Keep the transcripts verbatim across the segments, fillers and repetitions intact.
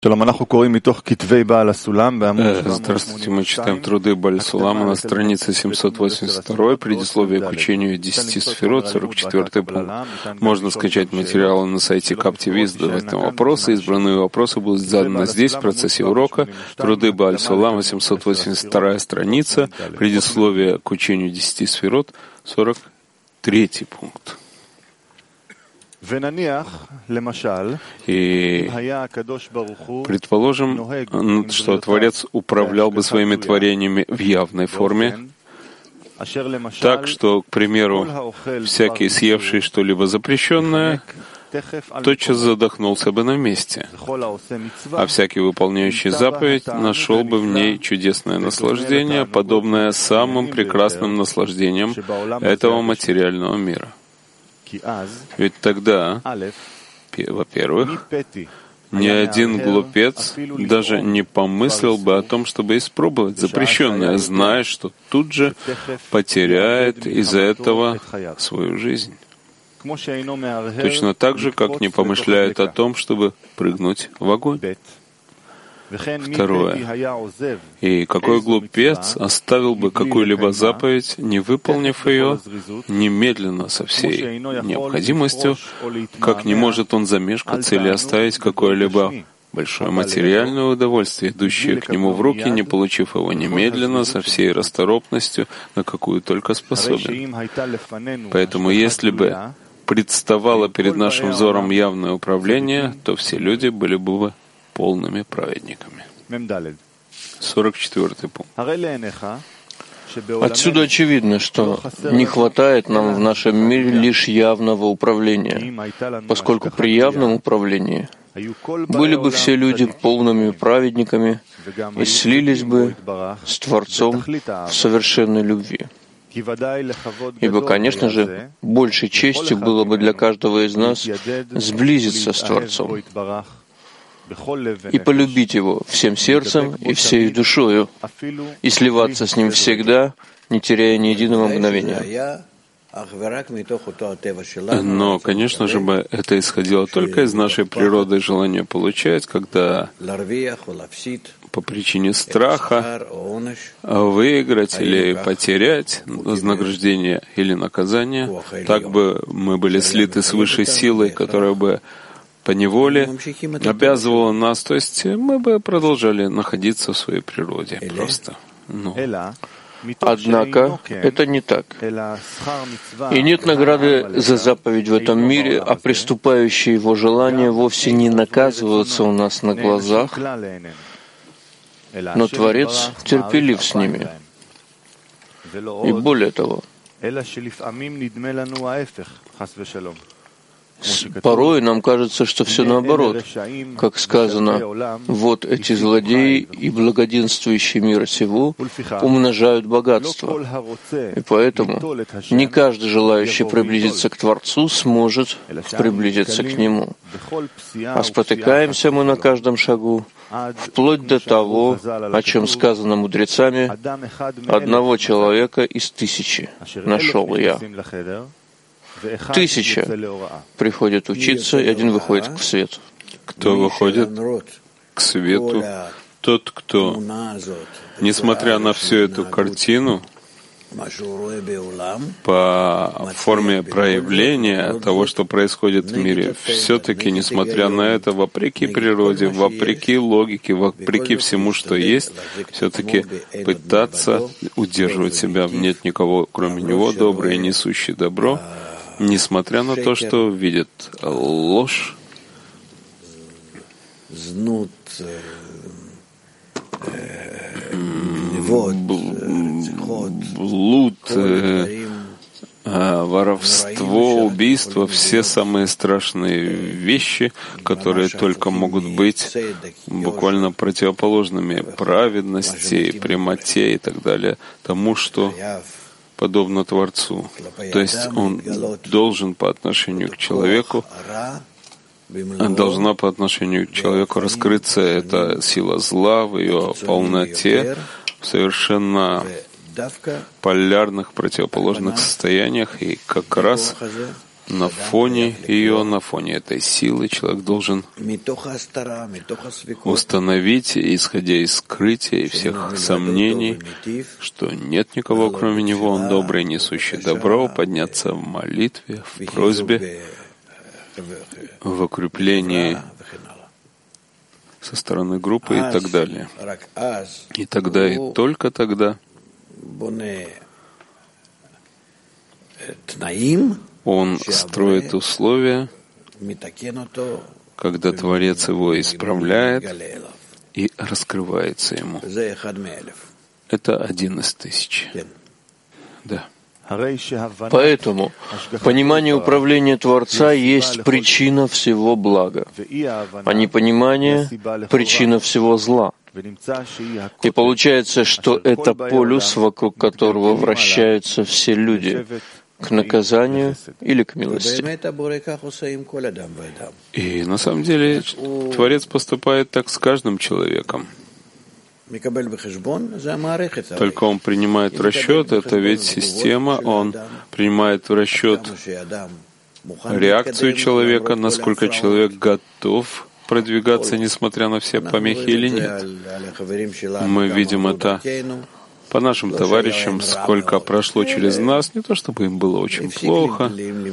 Здравствуйте, мы читаем труды Бааль Сулама на странице семьсот восемьдесят два, предисловие к учению десяти сферот, сорок четвёртый пункт. Можно скачать материалы на сайте Кап-ТВ, задавать там вопросы. Избранные вопросы будут заданы здесь, в процессе урока. Труды Бааль Сулама, семьсот восемьдесят вторая страница, предисловие к учению десяти сферот, сорок третий пункт. И предположим, что Творец управлял бы своими творениями в явной форме, так что, к примеру, всякий съевший что-либо запрещенное тотчас задохнулся бы на месте, а всякий выполняющий заповедь нашел бы в ней чудесное наслаждение, подобное самым прекрасным наслаждениям этого материального мира. Ведь тогда, во-первых, ни один глупец даже не помыслил бы о том, чтобы испробовать запрещенное, зная, что тут же потеряет из-за этого свою жизнь. Точно так же, как не помышляет о том, чтобы прыгнуть в огонь. Второе. И какой глупец оставил бы какую-либо заповедь, не выполнив ее немедленно со всей необходимостью, как не может он замешкаться или оставить какое-либо большое материальное удовольствие, идущее к нему в руки, не получив его немедленно, со всей расторопностью, на какую только способен. Поэтому если бы представало перед нашим взором явное управление, то все люди были бы полными праведниками. сорок четвёртый пункт. Отсюда очевидно, что не хватает нам в нашем мире лишь явного управления, поскольку при явном управлении были бы все люди полными праведниками и слились бы с Творцом в совершенной любви. Ибо, конечно же, большей честью было бы для каждого из нас сблизиться с Творцом и полюбить Его всем сердцем и всей душою, и сливаться с Ним всегда, не теряя ни единого мгновения. Но, конечно же, бы это исходило только из нашей природы и желания получать, когда по причине страха выиграть или потерять вознаграждение или наказание, так бы мы были слиты с высшей силой, которая бы по неволе обязывала нас, то есть мы бы продолжали находиться в своей природе просто. Ну. Однако это не так. И нет награды за заповедь в этом мире, а приступающие его желания вовсе не наказываются у нас на глазах, но Творец терпелив с ними. И более того, порой нам кажется, что все наоборот. Как сказано, вот эти злодеи и благоденствующий мир сего умножают богатство. И поэтому не каждый желающий приблизиться к Творцу сможет приблизиться к Нему. А спотыкаемся мы на каждом шагу, вплоть до того, о чем сказано мудрецами, одного человека из тысячи нашел я. Тысяча приходят учиться, и один выходит к свету. Кто выходит к свету? Тот, кто, несмотря на всю эту картину, по форме проявления того, что происходит в мире, все-таки, несмотря на это, вопреки природе, вопреки логике, вопреки всему, что есть, все-таки пытаться удерживать себя в нет никого, кроме него, добрый и несущий добро, несмотря на то, что видит ложь, блуд, воровство, убийство, все самые страшные вещи, которые только могут быть буквально противоположными праведности, прямоте и так далее, тому, что подобно Творцу. То есть он должен по отношению к человеку, должна по отношению к человеку раскрыться эта сила зла в ее полноте, в совершенно полярных, противоположных состояниях, и как раз на фоне ее, на фоне этой силы человек должен установить, исходя из скрытия и всех сомнений, что нет никого, кроме него, он добрый, несущий добро, подняться в молитве, в просьбе, в укреплении со стороны группы и так далее. И тогда, и только тогда он строит условия, когда Творец его исправляет и раскрывается ему. Это один из тысячи. Да. Поэтому понимание управления Творца есть причина всего блага, а непонимание — причина всего зла. И получается, что это полюс, вокруг которого вращаются все люди, к наказанию или к милости. И на самом деле Творец поступает так с каждым человеком. Только он принимает в расчет, это ведь система, он принимает в расчет реакцию человека, насколько человек готов продвигаться, несмотря на все помехи или нет. Мы видим это по нашим товарищам, сколько прошло через нас, не то чтобы им было очень плохо,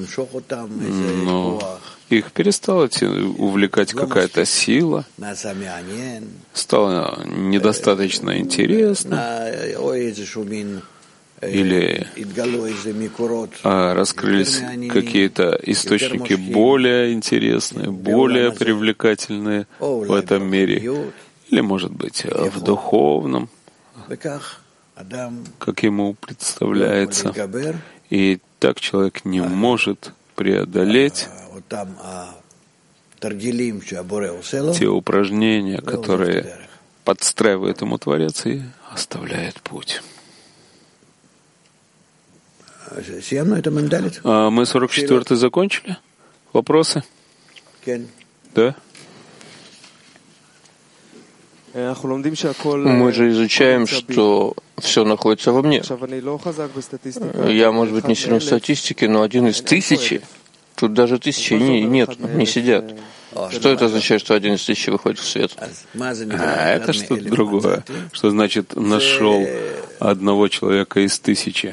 но их перестала увлекать какая-то сила, стало недостаточно интересно, или а, раскрылись какие-то источники более интересные, более привлекательные в этом мире, или, может быть, в духовном, как ему представляется. И так человек не может преодолеть те упражнения, которые подстраивает ему Творец и оставляет путь. А мы сорок четвёртый закончили? Вопросы? Да? Мы же изучаем, что все находится во мне. Я, может быть, не сильно в статистике, но один из тысячи, тут даже тысячи не, нет, не сидят. Что это означает, что один из тысячи выходит в свет? А это что-то другое. Что значит нашел одного человека из тысячи?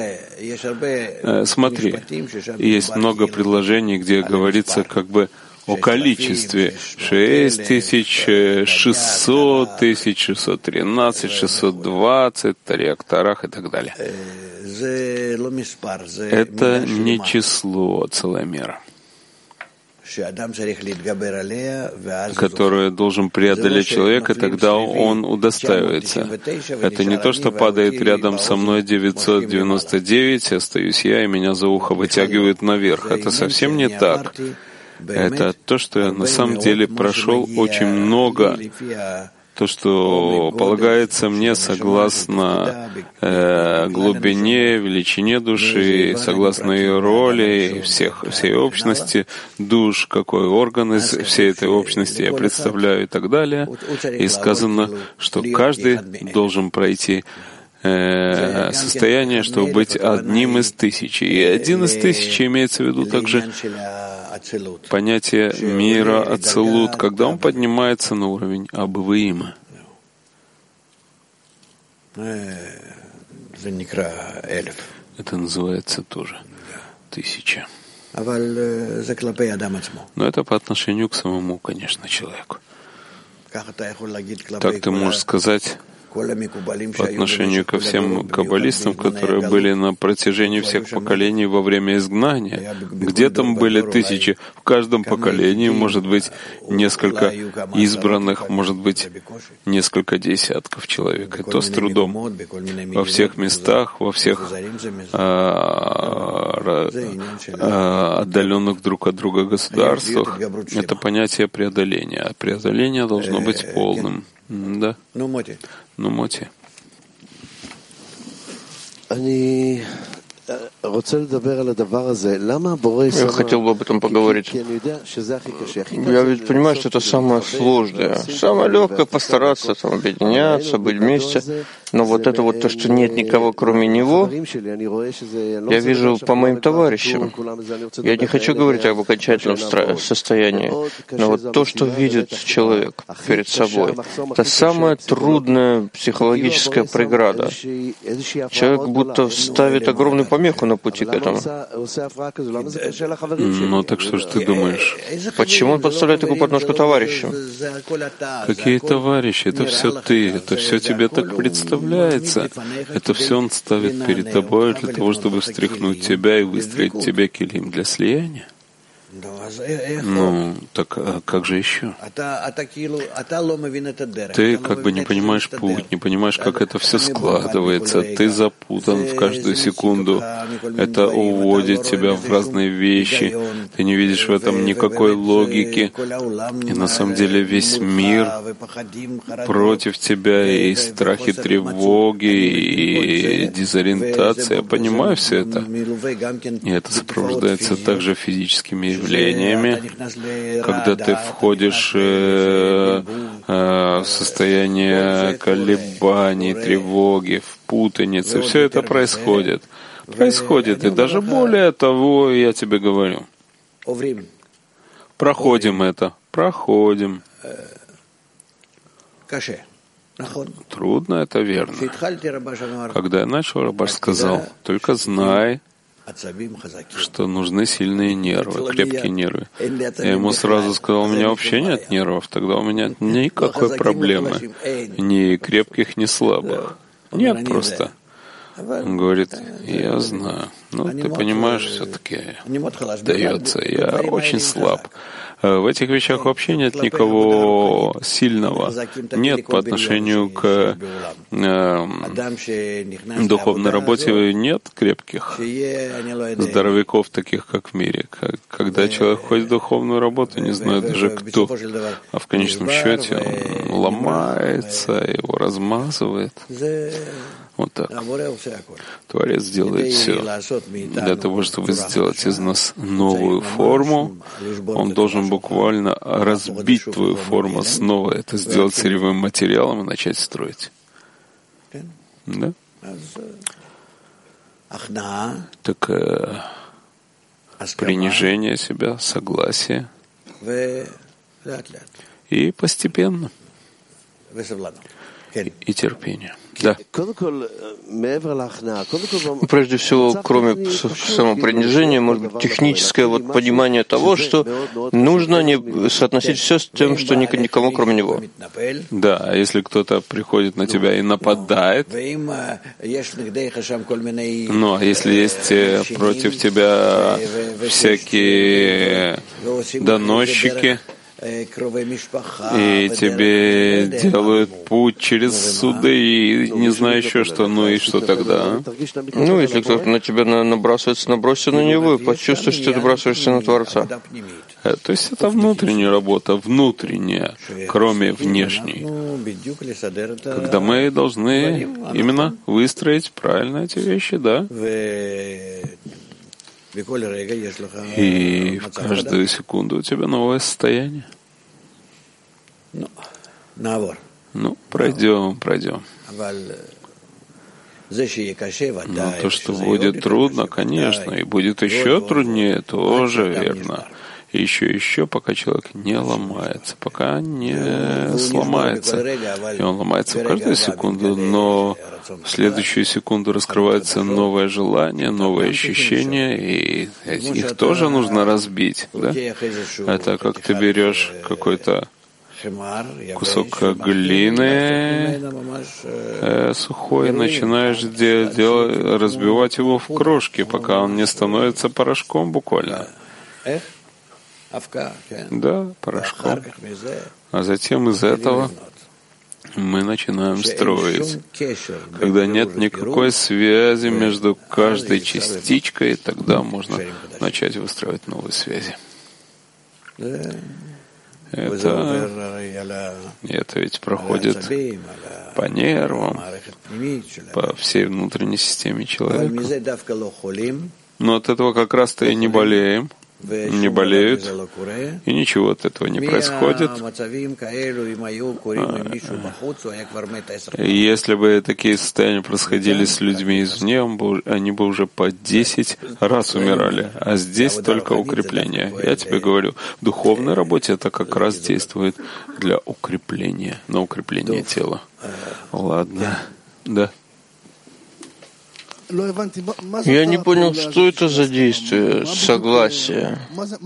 Смотри, есть много предложений, где говорится как бы о количестве шесть тысяч, шестьсот тысяч, шестьсот тринадцать, шестьсот двадцать, реакторах и так далее. Это не число, целая мера, которую должен преодолеть человек, и тогда он удостаивается. Это не то, что падает рядом со мной девятьсот девяносто девять, остаюсь я, и меня за ухо вытягивают наверх. Это совсем не так. Это то, что я на самом деле прошел очень много, то, что полагается мне согласно э, глубине, величине души, согласно ее роли, всех, всей общности душ, какой орган из всей этой общности я представляю и так далее. И сказано, что каждый должен пройти э, состояние, чтобы быть одним из тысячи. И один из тысячи имеется в виду также понятие мира ацилут, когда он поднимается на уровень Абваима. Это называется тоже тысяча. Но это по отношению к самому, конечно, человеку. Так ты можешь сказать по отношению ко всем каббалистам, которые были на протяжении всех поколений во время изгнания. Где там были тысячи? В каждом поколении может быть несколько избранных, может быть несколько десятков человек. И то с трудом. Во всех местах, во всех а, а, отдаленных друг от друга государствах это понятие преодоления. А преодоление должно быть полным. Да. Ну, Моти. Я хотел бы об этом поговорить. Я ведь понимаю, что это самое сложное. Самое легкое — постараться там объединяться, быть вместе. Но вот это вот то, что нет никого кроме него, я вижу по моим товарищам. Я не хочу говорить об окончательном состоянии, но вот то, что видит человек перед собой, это самая трудная психологическая преграда. Человек будто ставит огромную помеху на пути к этому. Ну так что же ты думаешь? Почему он подставляет такую подножку товарищам? Какие товарищи? Это все ты, это все тебе так представляется. Это все он ставит перед тобой для того, чтобы встряхнуть тебя и выстроить тебе килим для слияния. Ну, так а как же еще? Ты как бы не понимаешь путь, не понимаешь, как это все складывается. Ты запутан в каждую секунду. Это уводит тебя в разные вещи. Ты не видишь в этом никакой логики. И на самом деле весь мир против тебя, и страхи, тревоги, и дезориентация. Я понимаю все это. И это сопровождается также физическими явлениями, когда ты входишь э, э, в состояние колебаний, тревоги, в путанице. Все это происходит. Происходит. И даже более того, я тебе говорю. Проходим это. Проходим. Трудно, это верно. Когда я начал, Рабаш сказал, только знай, что нужны сильные нервы, крепкие нервы. Я ему сразу сказал, у меня вообще нет нервов, тогда у меня никакой проблемы, ни крепких, ни слабых. Нет просто. Он говорит, я знаю. Ну, ты понимаешь, все-таки дается. Я очень слаб. В этих вещах вообще нет никого сильного. Нет по отношению к э, духовной работе, нет крепких здоровяков, таких как в мире. Когда человек ходит в духовную работу, не знаю даже кто, а в конечном счете он ломается, его размазывает. Вот так. Творец делает все. Для того, чтобы сделать из нас новую форму, он должен буквально разбить твою форму снова, это сделать сырьевым материалом и начать строить. Да? Так э, принижение себя, согласие и постепенно. И терпение. Да. Прежде всего, кроме самопринижения, может быть, техническое вот понимание того, что нужно не соотносить все с тем, что никому, кроме него. Да, а если кто-то приходит на тебя и нападает, ну, а если есть против тебя всякие доносчики, и тебе делают путь через суды и не знаю еще что, ну и что тогда? Ну, если кто-то на тебя набрасывается, набросься на него и почувствуешь, что ты набрасываешься на Творца. То есть это внутренняя работа, внутренняя, кроме внешней. Когда мы должны именно выстроить правильно эти вещи, да? И в каждую секунду у тебя новое состояние. Ну, пройдем, пройдем. Но то, что будет трудно, конечно, и будет еще труднее, тоже верно. И еще, еще, пока человек не ломается, пока не сломается. И он ломается в каждую секунду, но в следующую секунду раскрывается новое желание, новое ощущение, и их тоже нужно разбить. Да? Это как ты берешь какой-то кусок глины э, сухой, начинаешь де- дел- разбивать его в крошки, пока он не становится порошком буквально. Да, порошком. А затем из этого мы начинаем строить. Когда нет никакой связи между каждой частичкой, тогда можно начать выстраивать новые связи. Это, это ведь проходит по нервам, по всей внутренней системе человека. Но от этого как раз-то и не болеем, не болеют, и ничего от этого не происходит. Если бы такие состояния происходили с людьми извне, они бы уже по десять раз умирали, а здесь только укрепление. Я тебе говорю, в духовной работе это как раз действует для укрепления, на укрепление тела. Ладно, да. Я не понял, что это за действие, согласие.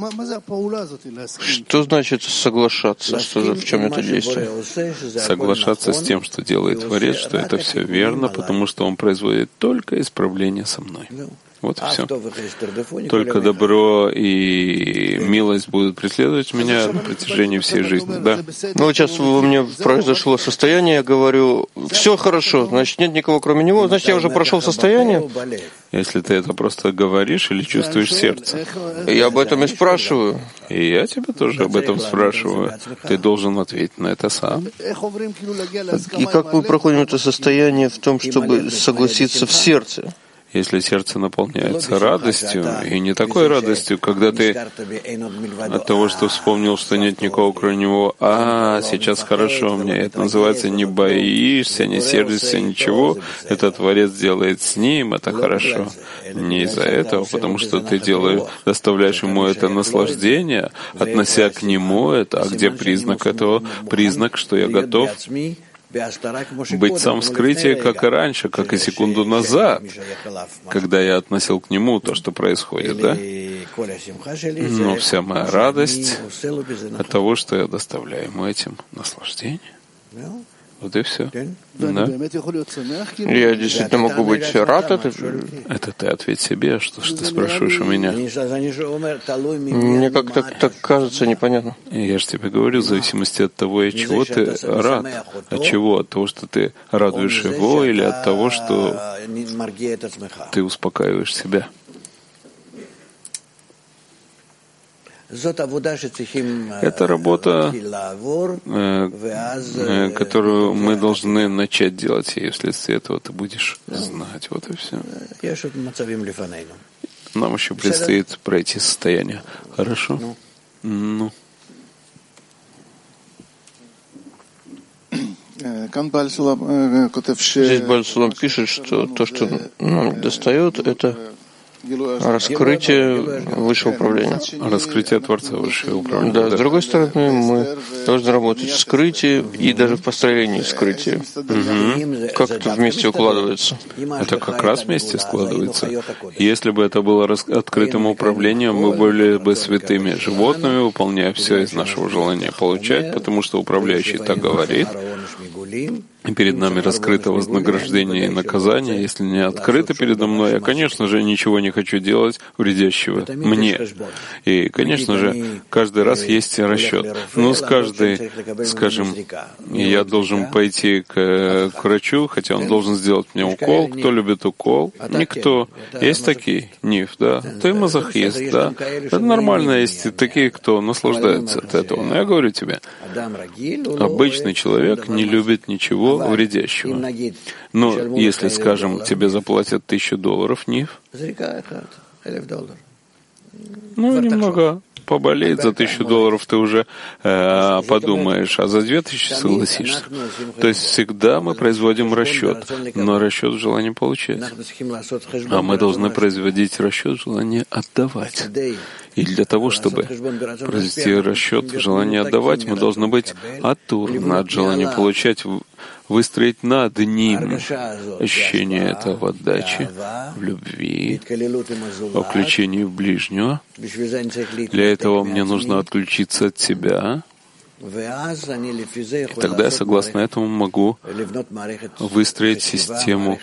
Что значит соглашаться? Что же, в чем это действие? Соглашаться с тем, что делает Творец, что это все верно, потому что он производит только исправление со мной. Вот и все. Только добро и милость будут преследовать меня на протяжении всей жизни. Да. Ну, вот сейчас у меня произошло состояние, я говорю, все хорошо, значит, нет никого кроме него, значит, я уже прошел состояние. Если ты это просто говоришь или чувствуешь в сердце. Я об этом и спрашиваю. И я тебя тоже об этом спрашиваю. Ты должен ответить на это сам. И как мы проходим это состояние в том, чтобы согласиться в сердце? Если сердце наполняется радостью, и не такой радостью, когда ты от того, что вспомнил, что нет никого кроме него, а сейчас хорошо мне, это называется не боишься, не сердишься, ничего, это Творец делает с ним, это хорошо. Не из-за этого, потому что ты делаешь, доставляешь ему это наслаждение, относя к нему это, а где признак этого? Признак, что я готов быть сам в скрытии, как и раньше, как и секунду назад, когда я относил к нему то, что происходит, да? Но вся моя радость от того, что я доставляю ему этим наслаждение. Вот и все. Да? Я действительно могу быть рад от этого. Это ты ответь себе, что ж ты спрашиваешь у меня. Мне как-то так кажется непонятно. Я же тебе говорю, в зависимости от того, от чего ты рад. От чего? От того, что ты радуешь его, или от того, что ты успокаиваешь себя. Это работа, которую мы должны начать делать, и вследствие этого ты будешь знать. Вот и все. Нам еще предстоит пройти состояние. Хорошо? Ну. Здесь Бааль Сулам пишет, что то, что нам недостает, это раскрытие высшего управления. Раскрытие Творца высшего управления. Да, с другой стороны, мы должны работать в скрытии и даже в построении скрытия. Угу. Как это вместе укладывается? Это как раз вместе складывается. Если бы это было открытым управлением, мы были бы святыми животными, выполняя все из нашего желания получать, потому что управляющий так говорит. И перед нами раскрыто вознаграждение и наказание. Если не открыто передо мной, я, конечно же, ничего не хочу делать вредящего мне. И, конечно же, каждый раз есть расчет. Но с каждой, скажем, я должен пойти к, к врачу, хотя он должен сделать мне укол. Кто любит укол? Никто. Есть такие? Ниф, да. Ты мазохист, да. Это нормально, есть такие, кто наслаждается от этого. Но я говорю тебе, обычный человек не любит ничего вредящего. Но если, скажем, тебе заплатят тысячу долларов, НИФ, ну, немного поболеет за тысячу долларов, ты уже э, подумаешь, а за две тысячи согласишься. То есть всегда мы производим расчет, но расчет в желании получать. А мы должны производить расчет в желании отдавать. И для того, чтобы произвести расчет в желании отдавать, мы должны быть атур от желания получать, выстроить над ним ощущение этого в отдаче, в любви, в включении в ближнего. Для этого мне нужно отключиться от себя. И тогда я, согласно этому, могу выстроить систему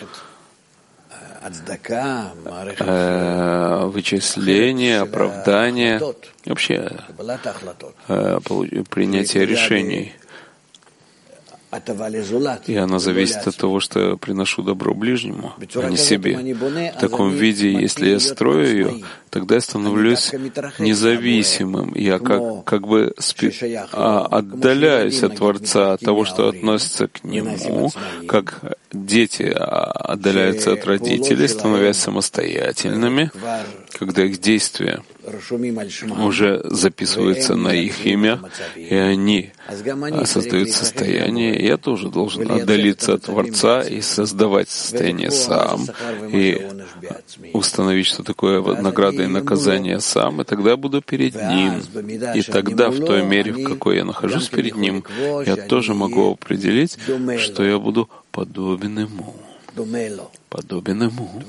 э, вычисления, оправдания, вообще э, принятия решений. и она зависит от того, что я приношу добро ближнему, а не себе. В таком виде, если я строю ее, тогда я становлюсь независимым. Я как, как бы спи... а, отдаляюсь от Творца, от того, что относится к Нему, как дети отдаляются от родителей, становясь самостоятельными, когда их действия уже записываются на их имя, и они создают состояние. Я тоже должен отдалиться от Творца и создавать состояние сам, и установить, что такое награда и наказание сам, и тогда я буду перед Ним. И тогда, в той мере, в какой я нахожусь перед Ним, я тоже могу определить, что я буду подобен Ему. Подобен Ему.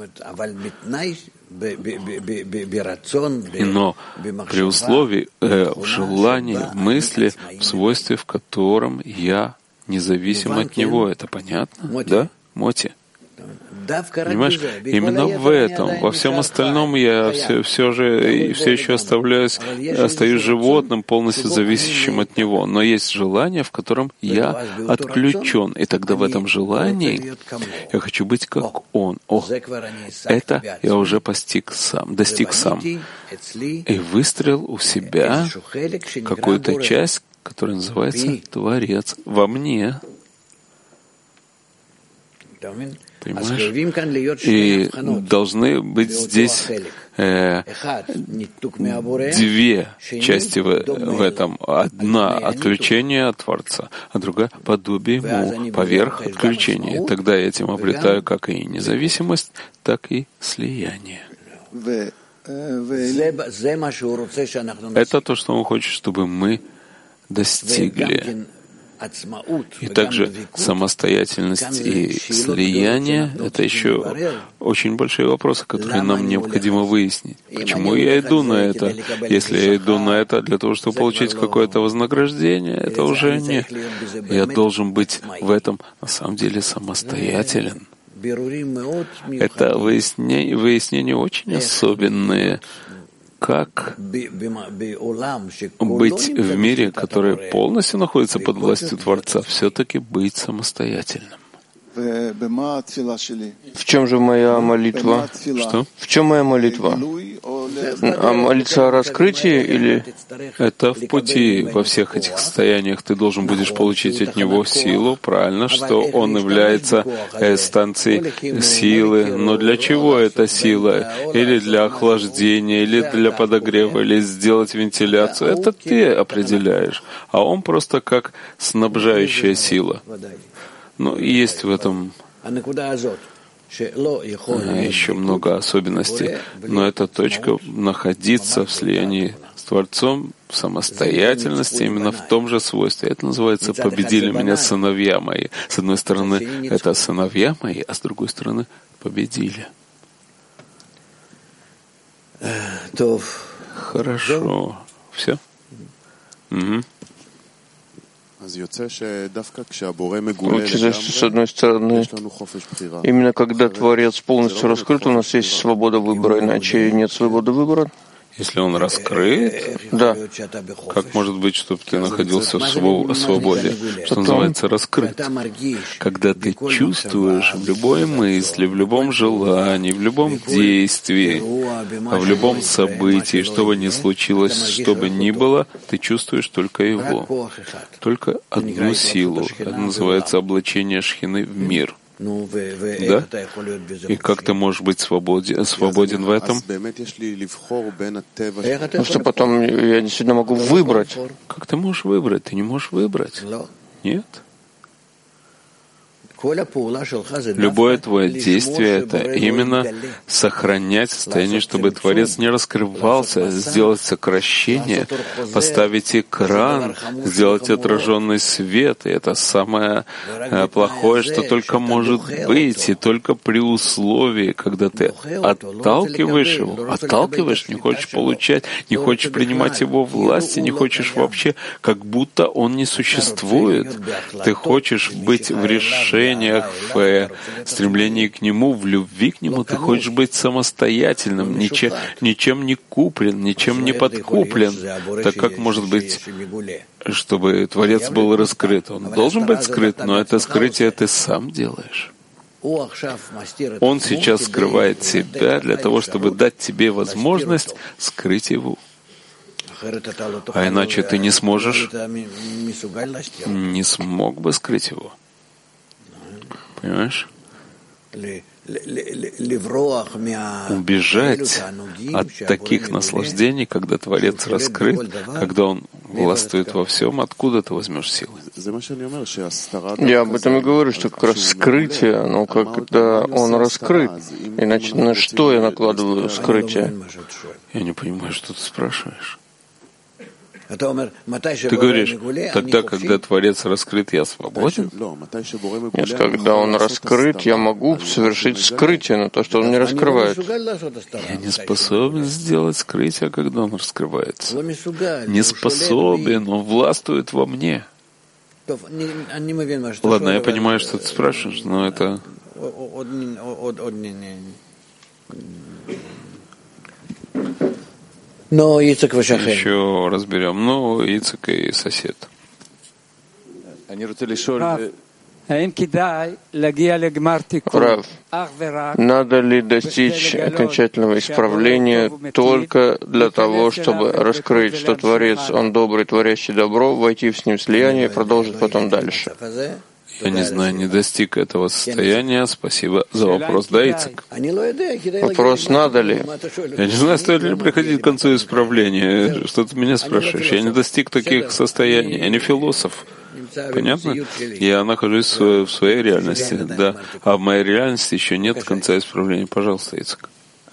Но при условии, э, в желании, в мысли, в свойстве, в котором я независим от Него. Это понятно? Да, Моти? Понимаешь, именно в этом, во всем остальном я все, все же все еще оставляюсь, остаюсь животным, полностью зависящим от него. Но есть желание, в котором я отключен. И тогда в этом желании я хочу быть как он. О, это я уже постиг сам, достиг сам. И выстрелил у себя какую-то часть, которая называется Творец во мне. Понимаешь? И должны быть здесь э, две части в, в этом. Одна — отключение от Творца, а другая — подобие Ему, поверх отключения. И тогда я этим обретаю как и независимость, так и слияние. Это то, что Он хочет, чтобы мы достигли. И также самостоятельность и слияние — это еще очень большие вопросы, которые нам необходимо выяснить. Почему я иду на это? Если я иду на это для того, чтобы получить какое-то вознаграждение, это уже не. Я должен быть в этом на самом деле самостоятелен. Это выяснения, выяснения очень особенные. Как быть в мире, который полностью находится под властью Творца, все-таки быть самостоятельным. В чем же моя молитва? Что? В чем моя молитва? А молиться о раскрытии или? Это в пути. Во всех этих состояниях ты должен будешь получить от него силу, правильно, что он является станцией силы. Но для чего эта сила? Или для охлаждения, или для подогрева, или сделать вентиляцию. Это ты определяешь. А он просто как снабжающая сила. Ну, есть в этом еще много особенностей, но эта точка находиться в слиянии с Творцом, в самостоятельности, именно в том же свойстве. Это называется «победили меня сыновья мои». С одной стороны, это сыновья мои, а с другой стороны, победили. Хорошо. Все? Угу. Получается, с одной стороны, именно когда Творец полностью раскрыт, у нас есть свобода выбора, иначе нет свободы выбора. Если он раскрыт, да. Как может быть, чтобы ты находился в свободе? Что называется раскрыт? Когда ты чувствуешь в любой мысли, в любом желании, в любом действии, в любом событии, что бы ни случилось, что бы ни было, ты чувствуешь только его, только одну силу. Это называется облачение шхины в мир. Да? И как ты можешь быть свободен, свободен в этом? Ну что потом я действительно могу выбрать. Как ты можешь выбрать? Ты не можешь выбрать. Нет. Любое твое действие — это именно сохранять состояние, чтобы Творец не раскрывался, сделать сокращение, поставить экран, сделать отраженный свет. И это самое плохое, что только может быть, и только при условии, когда ты отталкиваешь его, отталкиваешь, не хочешь получать, не хочешь принимать его власти, не хочешь вообще, как будто он не существует. Ты хочешь быть в решении, отношениях, в стремлении к Нему, в любви к Нему, ты хочешь быть самостоятельным, ничем, ничем не куплен, ничем не подкуплен. Так как может быть, чтобы Творец был раскрыт? Он должен быть скрыт, но это скрытие ты сам делаешь. Он сейчас скрывает себя для того, чтобы дать тебе возможность скрыть его. А иначе ты не сможешь, не смог бы скрыть его. Понимаешь? Убежать от таких наслаждений, когда Творец раскрыт, когда Он властвует во всем, откуда ты возьмешь силы? Я об этом и говорю, что как раз скрытие, но когда Он раскрыт. Иначе на что я накладываю скрытие? Я не понимаю, что ты спрашиваешь. Ты говоришь, тогда, когда Творец раскрыт, я свободен? Нет, когда Он раскрыт, я могу совершить скрытие, но то, что Он не раскрывает. Я не способен сделать скрытие, когда Он раскрывается. Не способен, Он властвует во мне. Ладно, я понимаю, что ты спрашиваешь, но это... Но Ицек Вашахен. Еще разберем. Ну, Ицек и сосед. Рав, надо ли достичь окончательного исправления только для того, чтобы раскрыть, что Творец, Он добрый, творящий добро, войти с Ним в слияние и продолжить потом дальше? Я не знаю, не достиг этого состояния. Спасибо за вопрос, да, Ицек? Вопрос, надо ли? Я не знаю, стоит ли приходить к концу исправления. Что ты меня спрашиваешь? Я не достиг таких состояний. Я не философ. Понятно? Я нахожусь в своей реальности, да. А в моей реальности еще нет конца исправления. Пожалуйста, Ицек.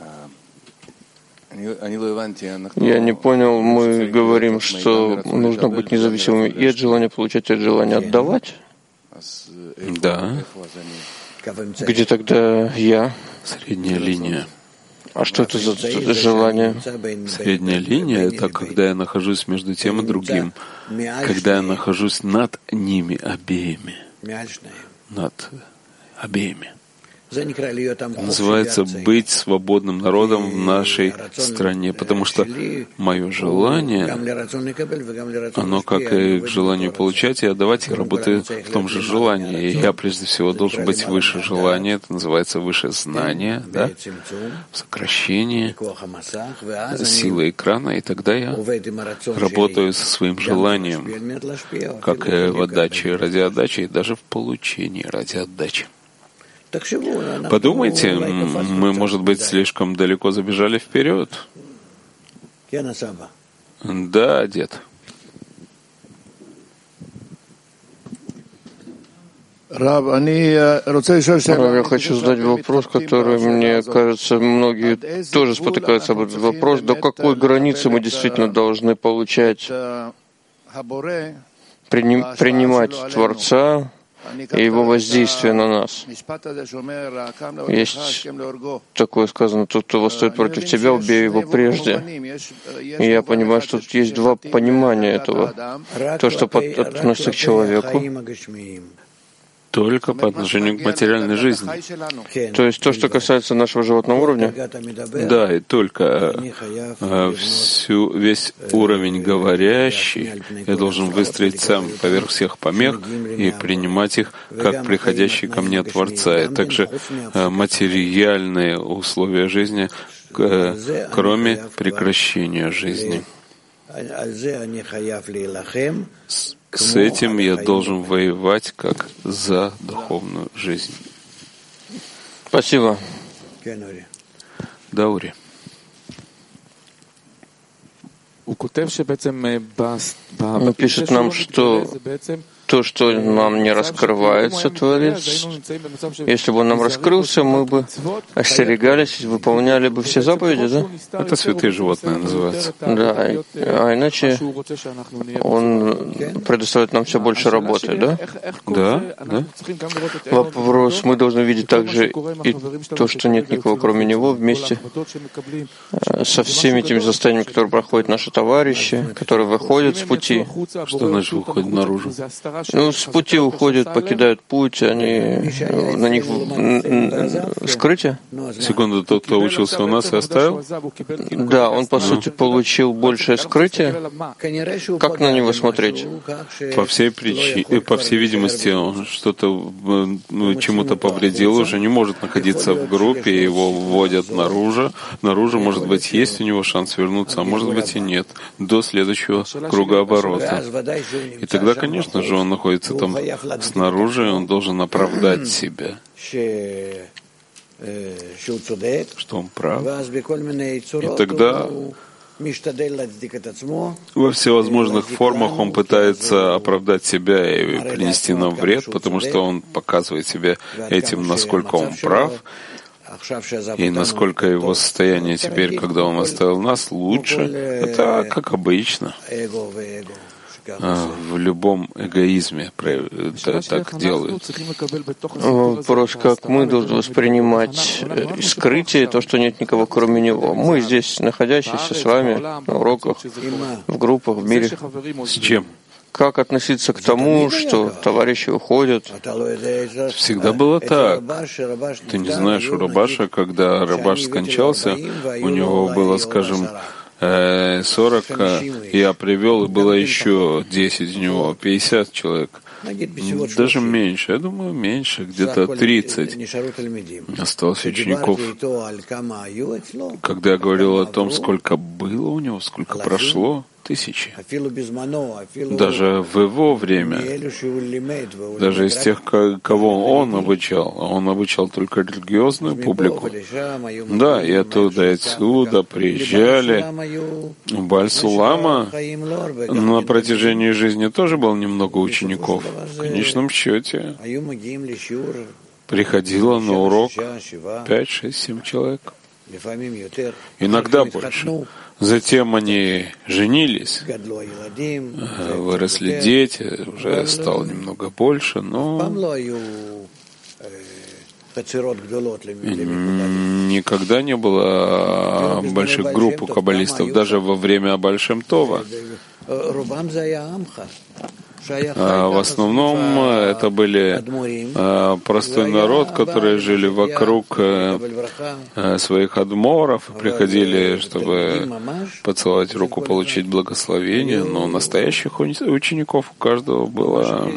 Я не понял, мы говорим, что нужно быть независимым и от желания получать, и от желания отдавать? Да. Где тогда я? Средняя линия. А что это за желание? Средняя линия — это когда я нахожусь между тем и другим, когда я нахожусь над ними обеими, над обеими. Называется быть свободным народом в нашей стране, потому что мое желание, оно как и к желанию получать и отдавать, я работаю в том же желании. И я прежде всего должен быть выше желания, это называется выше знания, да, сокращение, силы экрана, и тогда я работаю со своим желанием, как и в отдаче ради отдачи, и даже в получении ради отдачи. Подумайте, мы, может быть, слишком далеко забежали вперед. Да, дед. Рав, я хочу задать вопрос, который, мне кажется, многие тоже спотыкаются об этот вопрос. До какой границы мы действительно должны получать, приним, принимать Творца и его воздействие на нас? Есть такое сказано: тот, кто восстает против тебя, убей его прежде. И я понимаю, что тут есть два понимания этого. То, что относится к человеку, только по отношению к материальной жизни. То есть то, что касается нашего животного уровня? Да, и только а, всю, весь уровень говорящий я должен выстроить сам поверх всех помех и принимать их как приходящие ко мне от Творца. И также а, материальные условия жизни, а, кроме прекращения жизни. С этим я должен воевать как за духовную жизнь. Спасибо. Да, Ури. Он пишет нам, что то, что нам не раскрывается, Творец, если бы он нам раскрылся, мы бы остерегались, выполняли бы все заповеди, да? Это святые животные называются. Да, а иначе он предоставит нам все больше работы, да? Да, да. Вопрос, мы должны видеть также и то, что нет никого, кроме него, вместе со всеми этими состояниями, которые проходят наши товарищи, которые выходят с пути. Что значит выходит наружу? Ну, с пути уходят, покидают путь, они на них скрытие. Секунду, тот, кто учился у нас и оставил? Да, он, по сути, получил большее скрытие. Как на него смотреть? По всей причине, по всей видимости, он что-то ну, чему-то повредил, уже не может находиться в группе, его вводят наружу. Наружу, может быть, есть у него шанс вернуться, а может быть и нет, до следующего круга оборота. И тогда, конечно же, он находится там снаружи, он должен оправдать себя, что он прав. И тогда во всевозможных формах он пытается оправдать себя и принести нам вред, потому что он показывает себе этим, насколько он прав, и насколько его состояние теперь, когда он оставил нас, лучше. Это как обычно. В любом эгоизме это так делают. Вопрос, как мы должны воспринимать скрытие, то, что нет никого кроме него. Мы здесь, находящиеся с вами на уроках, в группах, в мире. С чем? Как относиться к тому, что товарищи уходят? Всегда было так. Ты не знаешь, у Рабаша, когда Рабаш скончался, у него было, скажем, сорок, я привел, и было еще десять у него, пятьдесят человек. Даже меньше, я думаю, меньше, где-то тридцать осталось учеников. Когда я говорил о том, сколько было у него, сколько прошло, тысячи. Даже в его время, даже из тех, кого он обучал, он обучал только религиозную публику. Да, и оттуда и отсюда приезжали. Баль-Сулама на протяжении жизни тоже было немного учеников. В конечном счете приходило на урок пять, шесть, семь человек. Иногда больше. Затем они женились, выросли дети, уже стало немного больше, но никогда не было больших групп у каббалистов, даже во время Баль-Шем Това. В основном это были простой народ, которые жили вокруг своих адморов, приходили, чтобы поцеловать руку, получить благословение, но настоящих учеников у каждого было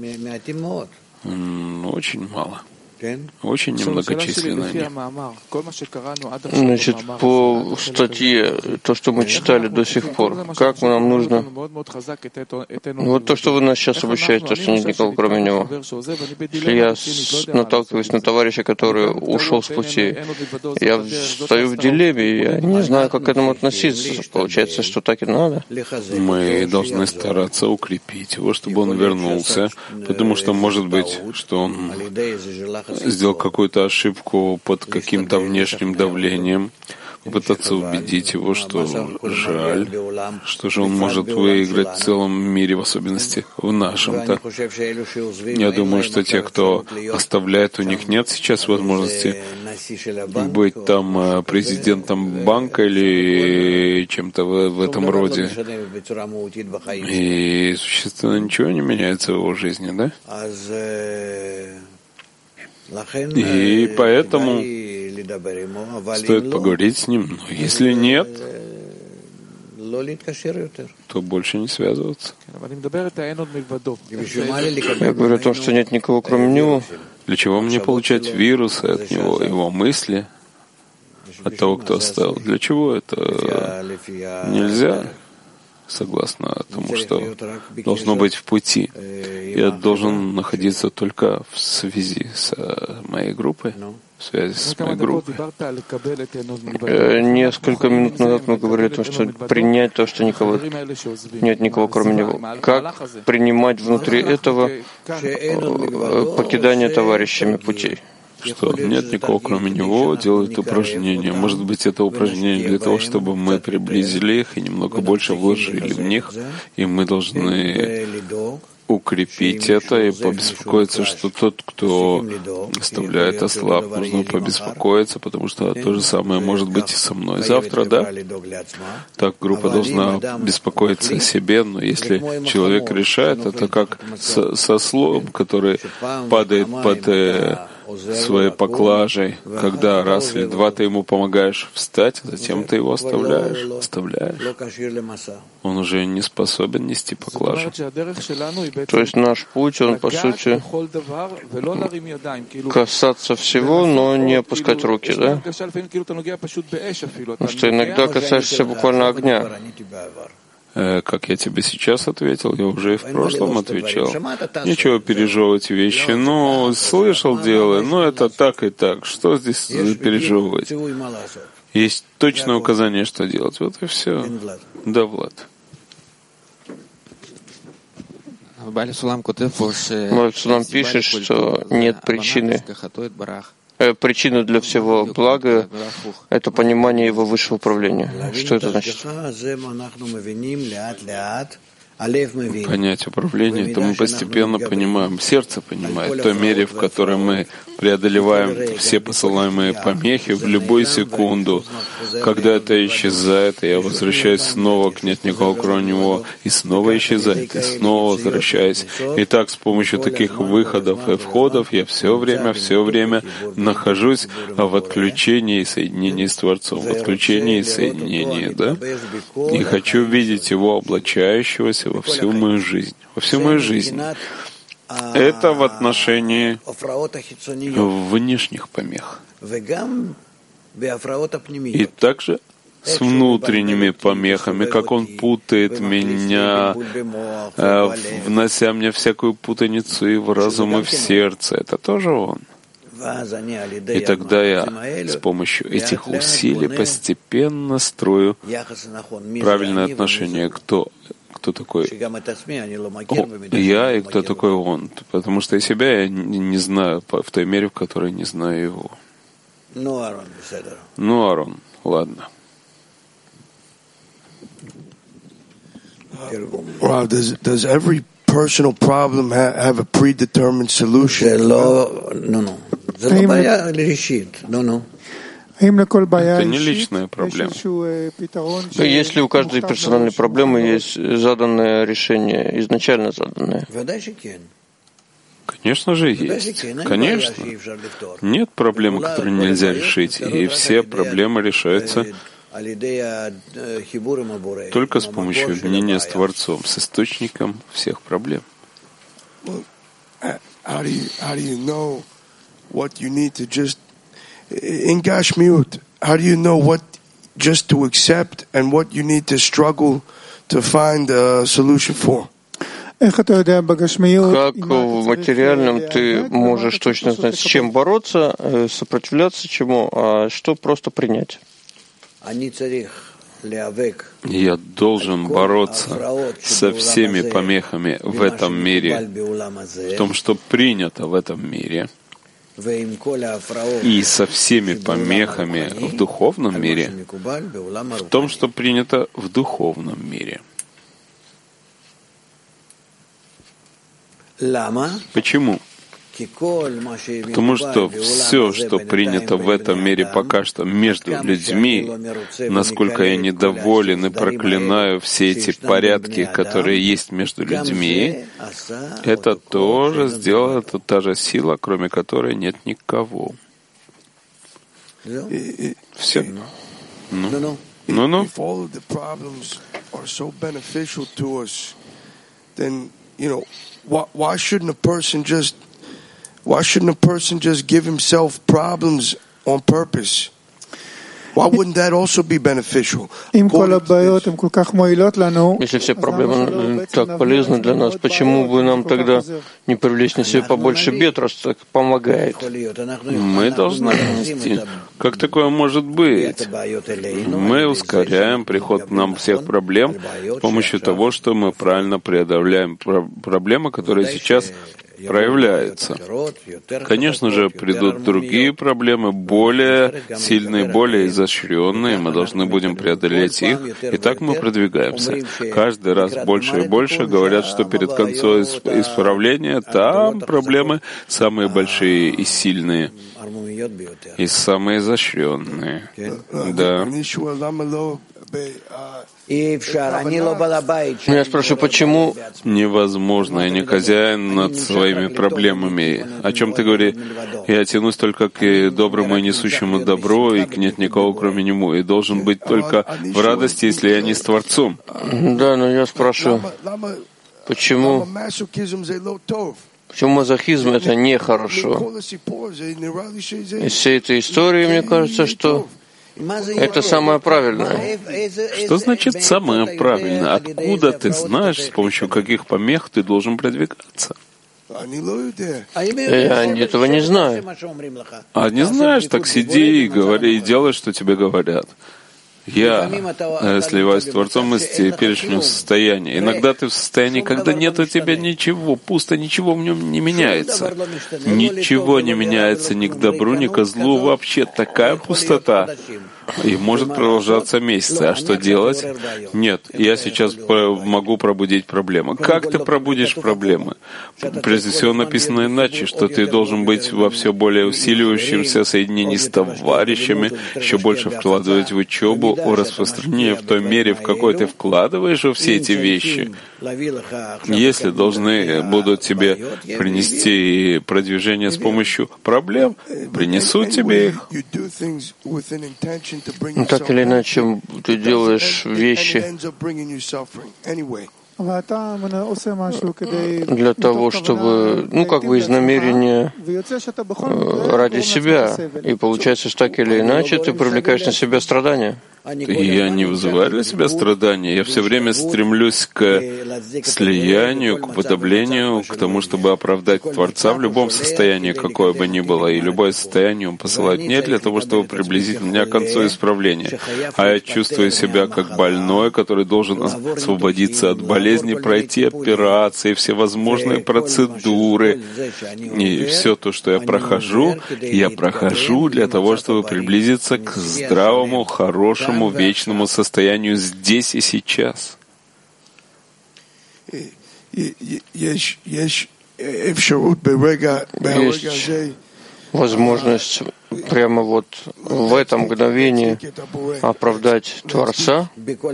очень мало. Очень немногочисленные. Значит, по статье, то, что мы читали до сих пор, как нам нужно... Вот то, что вы нас сейчас обучаете, то, что нет никого кроме него. Если я наталкиваюсь на товарища, который ушел с пути, я стою в дилемме, я не знаю, как к этому относиться. Получается, что так и надо. Мы должны стараться укрепить его, чтобы он вернулся, потому что, может быть, что он сделал какую-то ошибку под каким-то внешним давлением, попытаться убедить его, что жаль, что же он может выиграть в целом мире, в особенности в нашем-то. Я думаю, что те, кто оставляет, у них нет сейчас возможности быть там президентом банка или чем-то в, в этом роде. И существенно ничего не меняется в его жизни, да? И поэтому стоит поговорить с ним. Но если нет, то больше не связываться. Я говорю о том, что нет никого кроме него. Для чего мне получать вирусы от него, его мысли, от того, кто оставил? Для чего это нельзя? Согласно тому, что должно быть в пути. Я должен находиться только в связи с моей группой, в связи с моей группой. Несколько минут назад мы говорили о том, что принять то, что никого нет никого кроме него. Как принимать внутри этого покидание товарищами путей? Что нет никого, кроме него, делает упражнения. Может быть, это упражнение для того, чтобы мы приблизили их и немного больше вложили в них, и мы должны укрепить это и побеспокоиться, что тот, кто оставляет ослаб, нужно побеспокоиться, потому что то же самое может быть и со мной завтра, да? Так группа должна беспокоиться о себе, но если человек решает, это как со, со слоем, который падает под э, своей поклажей, когда раз или два ты ему помогаешь встать, затем ты его оставляешь, оставляешь. Он уже не способен нести поклажу. То есть наш путь, он, по сути, касаться всего, но не опускать руки, да? Потому что иногда касаешься буквально огня. Как я тебе сейчас ответил, я уже и в прошлом отвечал. Нечего пережевывать вещи. Ну, слышал, делай, но это так и так. Что здесь пережевывать? Есть точное указание, что делать. Вот и все. Да, Влад. Бааль-Сулам пишет, что нет причины. Причина для всего блага — это понимание его высшего управления. Что это значит? Понять управление, это мы постепенно понимаем. Сердце понимает, в той мере, в которой мы преодолеваем все посылаемые помехи в любую секунду. Когда это исчезает, я возвращаюсь снова к нет никого кроме него, и снова исчезает, и снова возвращаюсь. И так с помощью таких выходов и входов я все время, все время нахожусь в отключении и соединении с Творцом, в отключении и соединении, да? И хочу видеть его облачающегося во всю мою жизнь, во всю мою жизнь. Это в отношении внешних помех. И также с внутренними помехами, как он путает меня, внося мне всякую путаницу и в разум, и в сердце. Это тоже он. И тогда я с помощью этих усилий постепенно строю правильное отношение к тому, кто такой я и кто такой он. Потому что и себя я не знаю в той мере, в которой не знаю его. Ну, Арон, ладно. Wow, does, does every personal problem ha- have a predetermined solution? No, no. זה לא בעיה אישית. No, no. Это не личная проблема. Если у каждой персональной проблемы есть заданное решение, изначально заданное. Конечно же есть. Конечно. Нет проблемы, которую нельзя решить, и все проблемы решаются только с помощью объединения с Творцом, с источником всех проблем. In Gashmiut, how do you know what just to accept and what you need to struggle to find a solution for? Как в материальном ты можешь точно знать, с чем бороться, сопротивляться чему, а что просто принять? Я должен бороться со всеми помехами в этом мире, в том, что принято в этом мире, и со всеми помехами в духовном мире, в том, что принято в духовном мире. Почему? Потому что все, что принято в этом мире пока что между людьми, насколько я недоволен и проклинаю все эти порядки, которые есть между людьми, это тоже сделала это та же сила, кроме которой нет никого. Все. Ну, ну, ну. Why shouldn't a person just give himself problems on purpose? Why wouldn't that also be beneficial? Если все проблемы так полезны для нас, почему бы нам тогда не привлечь на себя побольше бед, раз так помогает? Мы должны нести. Как такое может быть? Мы ускоряем приход к нам всех проблем с помощью того, что мы правильно преодоляем проблемы, которые сейчас проявляется. Конечно же, придут другие проблемы, более сильные, более изощренные, мы должны будем преодолеть их, и так мы продвигаемся. Каждый раз больше и больше говорят, что перед концом исправления там проблемы самые большие и сильные, и самые изощренные. Да. Я спрашиваю, почему невозможно, я не хозяин над своими проблемами. О чем ты говоришь? Я тянусь только к доброму и несущему добро, и нет никого, кроме Него. И должен быть только в радости, если я не с Творцом. Да, но я спрашиваю, почему, почему мазохизм — это нехорошо? Из всей этой истории, мне кажется, что это самое правильное. Что значит самое правильное? Откуда ты знаешь, с помощью каких помех ты должен продвигаться? Я этого не знаю. А не знаешь, так сиди и говори, и делай, что тебе говорят. Я сливаюсь с Творцом из теперешнего состояния. Иногда ты в состоянии, когда нет у тебя ничего, пусто, ничего в нем не меняется. Ничего не меняется ни к добру, ни к злу. Вообще такая пустота. И может продолжаться месяцы. А что делать? Нет, я сейчас могу пробудить проблемы. Как ты пробудишь проблемы? Прежде всего написано иначе, что ты должен быть во все более усиливающемся соединении с товарищами, еще больше вкладывать в учебу, о распространении в той мере, в какой ты вкладываешь во все эти вещи. Если должны будут тебе принести продвижение с помощью проблем, принесут тебе их. Ну, так или иначе, ты делаешь вещи для того, чтобы, ну, как бы из намерения ради себя. И получается, что так или иначе ты привлекаешь на себя страдания. Я не вызываю для себя страдания. Я все время стремлюсь к слиянию, к уподоблению, к тому, чтобы оправдать Творца в любом состоянии, какое бы ни было. И любое состояние Он посылает не для того, чтобы приблизить меня к концу исправления. А я чувствую себя как больной, который должен освободиться от болезни, пройти операции, всевозможные процедуры. И все то, что я прохожу, я прохожу для того, чтобы приблизиться к здравому, хорошему, вечному состоянию здесь и сейчас. Есть возможность прямо вот в этом мгновении оправдать Творца.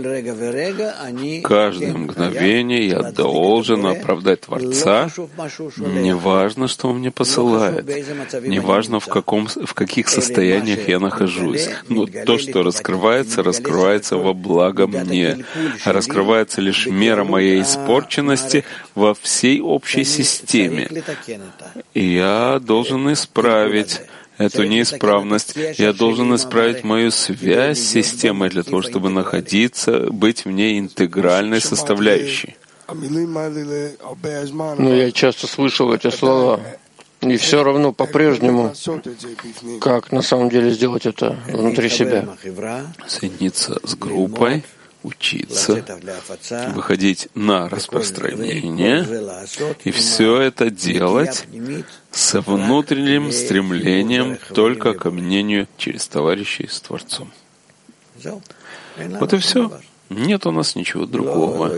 Каждое мгновение я должен оправдать Творца. Неважно, что Он мне посылает. Неважно, в, каком, в каких состояниях я нахожусь. Но то, что раскрывается, раскрывается во благо мне. Раскрывается лишь мера моей испорченности во всей общей системе. И я должен исправить эту неисправность. Я должен исправить мою связь с системой для того, чтобы находиться, быть в ней интегральной составляющей. Но я часто слышал эти слова. И все равно по-прежнему, как на самом деле сделать это внутри себя? Соединиться с группой, учиться, выходить на распространение, и все это делать со внутренним стремлением только к объединению через товарищей с Творцом. Вот и все. Нет у нас ничего другого.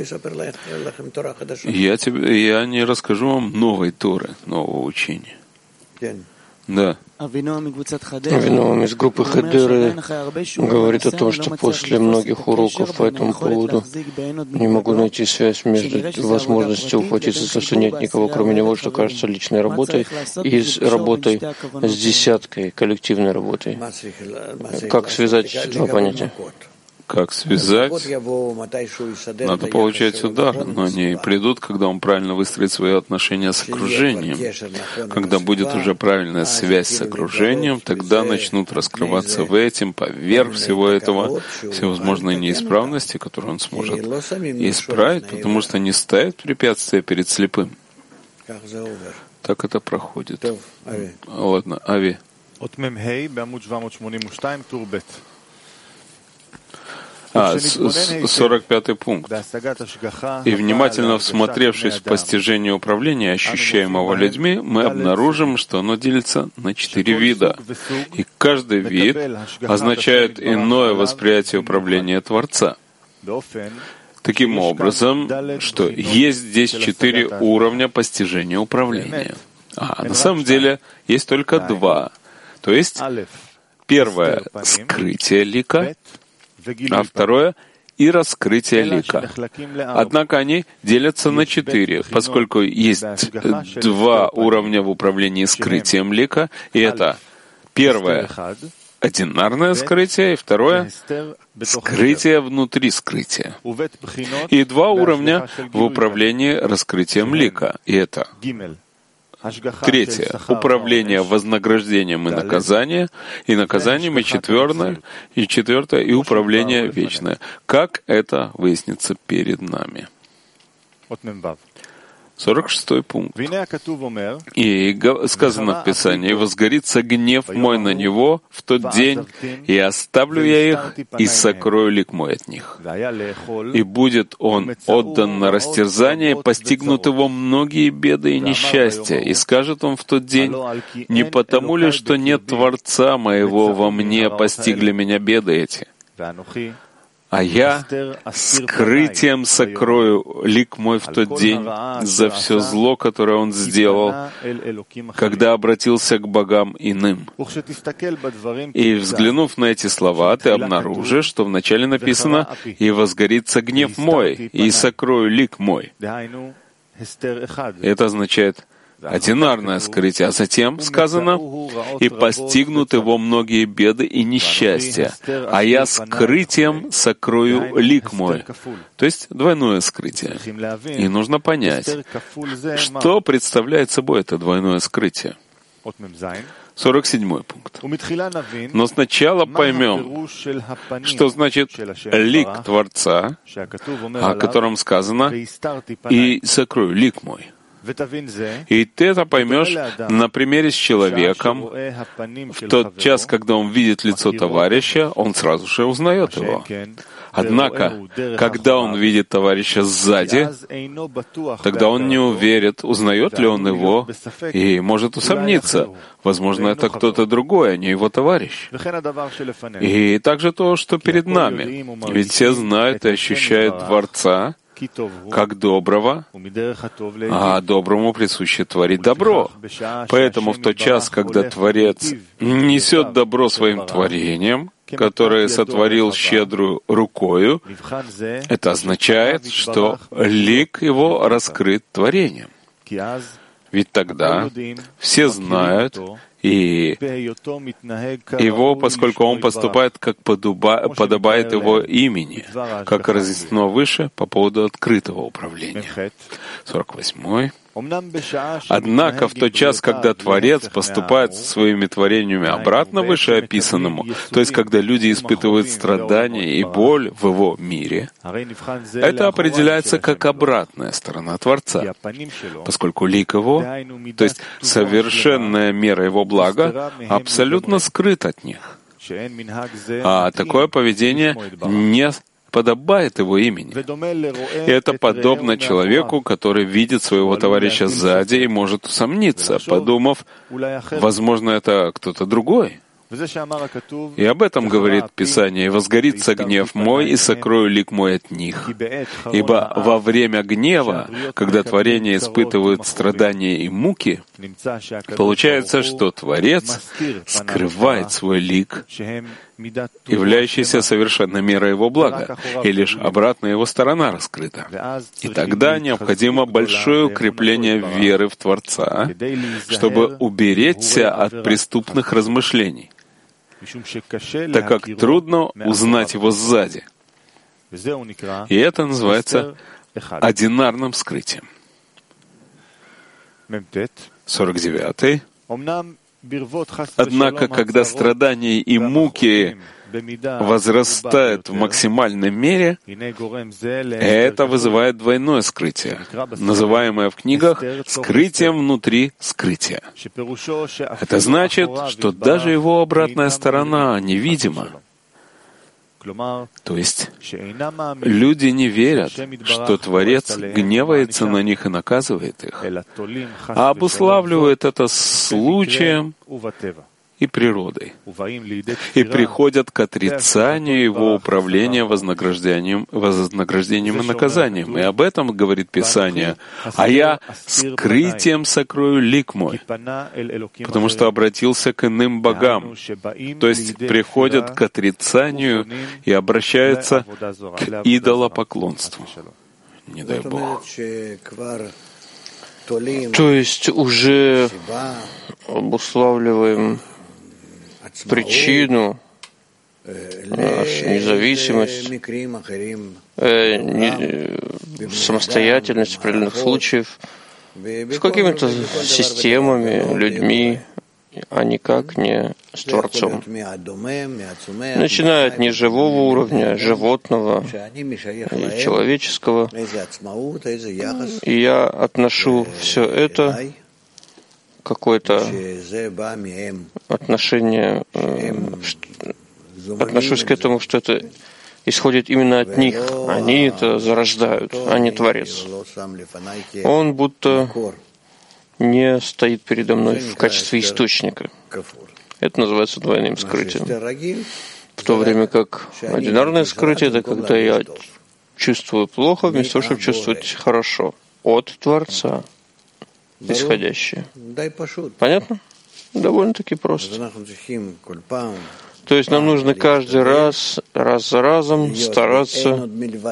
Я, тебе, я не расскажу вам новой Торы, нового учения. Да. Авинуам из группы Хедеры говорит о том, что после многих уроков по этому поводу не могу найти связь между возможностью ухватиться за что нет никого, кроме него, что кажется личной работой, и с работой с десяткой, коллективной работой. Как связать эти два понятия? Как связать? Надо получать удары, но они придут, когда он правильно выстроит свои отношения с окружением. Когда будет уже правильная связь с окружением, тогда начнут раскрываться в этом, поверх всего этого, всевозможные неисправности, которые он сможет исправить, потому что не ставит препятствия перед слепым. Так это проходит. Ладно, Ави. А, сорок пятый пункт. И внимательно всмотревшись в постижение управления, ощущаемого людьми, мы обнаружим, что оно делится на четыре вида. И каждый вид означает иное восприятие управления Творца. Таким образом, что есть здесь четыре уровня постижения управления. А на самом деле есть только два. То есть, первое — скрытие лика, а второе — и раскрытие лика. Однако они делятся на четыре, поскольку есть два уровня в управлении скрытием лика, и это первое — одинарное скрытие, и второе — скрытие внутри скрытия. И два уровня в управлении раскрытием лика, и это третье — управление вознаграждением и наказанием, и наказанием, и четвертое, и четвертое, и управление вечное. Как это выяснится перед нами? сорок шестой пункт. И сказано в Писании: «Возгорится гнев мой на него в тот день, и оставлю я их, и сокрою лик мой от них. И будет он отдан на растерзание, постигнут его многие беды и несчастья. И скажет он в тот день: не потому ли, что нет Творца моего во мне, постигли меня беды эти? А я скрытием сокрою лик мой в тот день за все зло, которое он сделал, когда обратился к богам иным». И, взглянув на эти слова, ты обнаружишь, что вначале написано: «И возгорится гнев мой, и сокрою лик мой». Это означает одинарное скрытие, а затем сказано: «И постигнут его многие беды и несчастья, а я скрытием сокрою лик мой». То есть двойное скрытие. И нужно понять, что представляет собой это двойное скрытие. сорок седьмой пункт. Но сначала поймем, что значит лик Творца, о котором сказано: «И сокрою лик мой». И ты это поймешь на примере с человеком. В тот час, когда он видит лицо товарища, он сразу же узнает его. Однако, когда он видит товарища сзади, тогда он не уверен, узнает ли он его, и может усомниться. Возможно, это кто-то другой, а не его товарищ. И также то, что перед нами. Ведь все знают и ощущают Творца как доброго, а доброму присуще творить добро. Поэтому в тот час, когда Творец несет добро своим творением, которое сотворил щедрую рукою, это означает, что лик его раскрыт творением. Ведь тогда все знают и его, поскольку он поступает, как подуба, подобает его имени, как разъяснено выше по поводу открытого управления. сорок восьмой. Однако в тот час, когда Творец поступает со своими творениями обратно вышеописанному, то есть когда люди испытывают страдания и боль в его мире, это определяется как обратная сторона Творца, поскольку лик его, то есть совершенная мера его блага, абсолютно скрыт от них. А такое поведение не подобает его имени. И это подобно человеку, который видит своего товарища сзади и может усомниться, подумав, возможно, это кто-то другой. И об этом говорит Писание: «И возгорится гнев мой, и сокрою лик мой от них». Ибо во время гнева, когда творения испытывают страдания и муки, получается, что Творец скрывает свой лик, являющийся совершенной мерой его блага, и лишь обратная его сторона раскрыта. И тогда необходимо большое укрепление веры в Творца, чтобы уберечься от преступных размышлений, так как трудно узнать его сзади. И это называется одинарным скрытием. сорок девятый. Однако, когда страдания и муки возрастают в максимальной мере, это вызывает двойное скрытие, называемое в книгах скрытием внутри скрытия. Это значит, что даже его обратная сторона невидима. То есть люди не верят, что Творец гневается на них и наказывает их, а обуславливает это случаем и природой, и приходят к отрицанию его управления вознаграждением, вознаграждением и наказанием. И об этом говорит Писание. «А я скрытием сокрою лик мой, потому что обратился к иным богам». То есть приходят к отрицанию и обращаются к идолопоклонству. Не дай Бог. То есть уже обуславливаем причину, нашу независимость, э, не, самостоятельность определенных случаев с какими-то системами, людьми, а никак не с Творцом. Начиная от неживого уровня, животного и человеческого, и я отношу все это какое-то отношение, отношусь к этому, что это исходит именно от них. Они это зарождают, а не Творец. Он будто не стоит передо мной в качестве источника. Это называется двойным скрытием. В то время как одинарное скрытие — это когда я чувствую плохо, вместо того, чтобы чувствовать хорошо. От Творца исходящее. Понятно? Довольно-таки просто. То есть нам нужно каждый раз, раз за разом стараться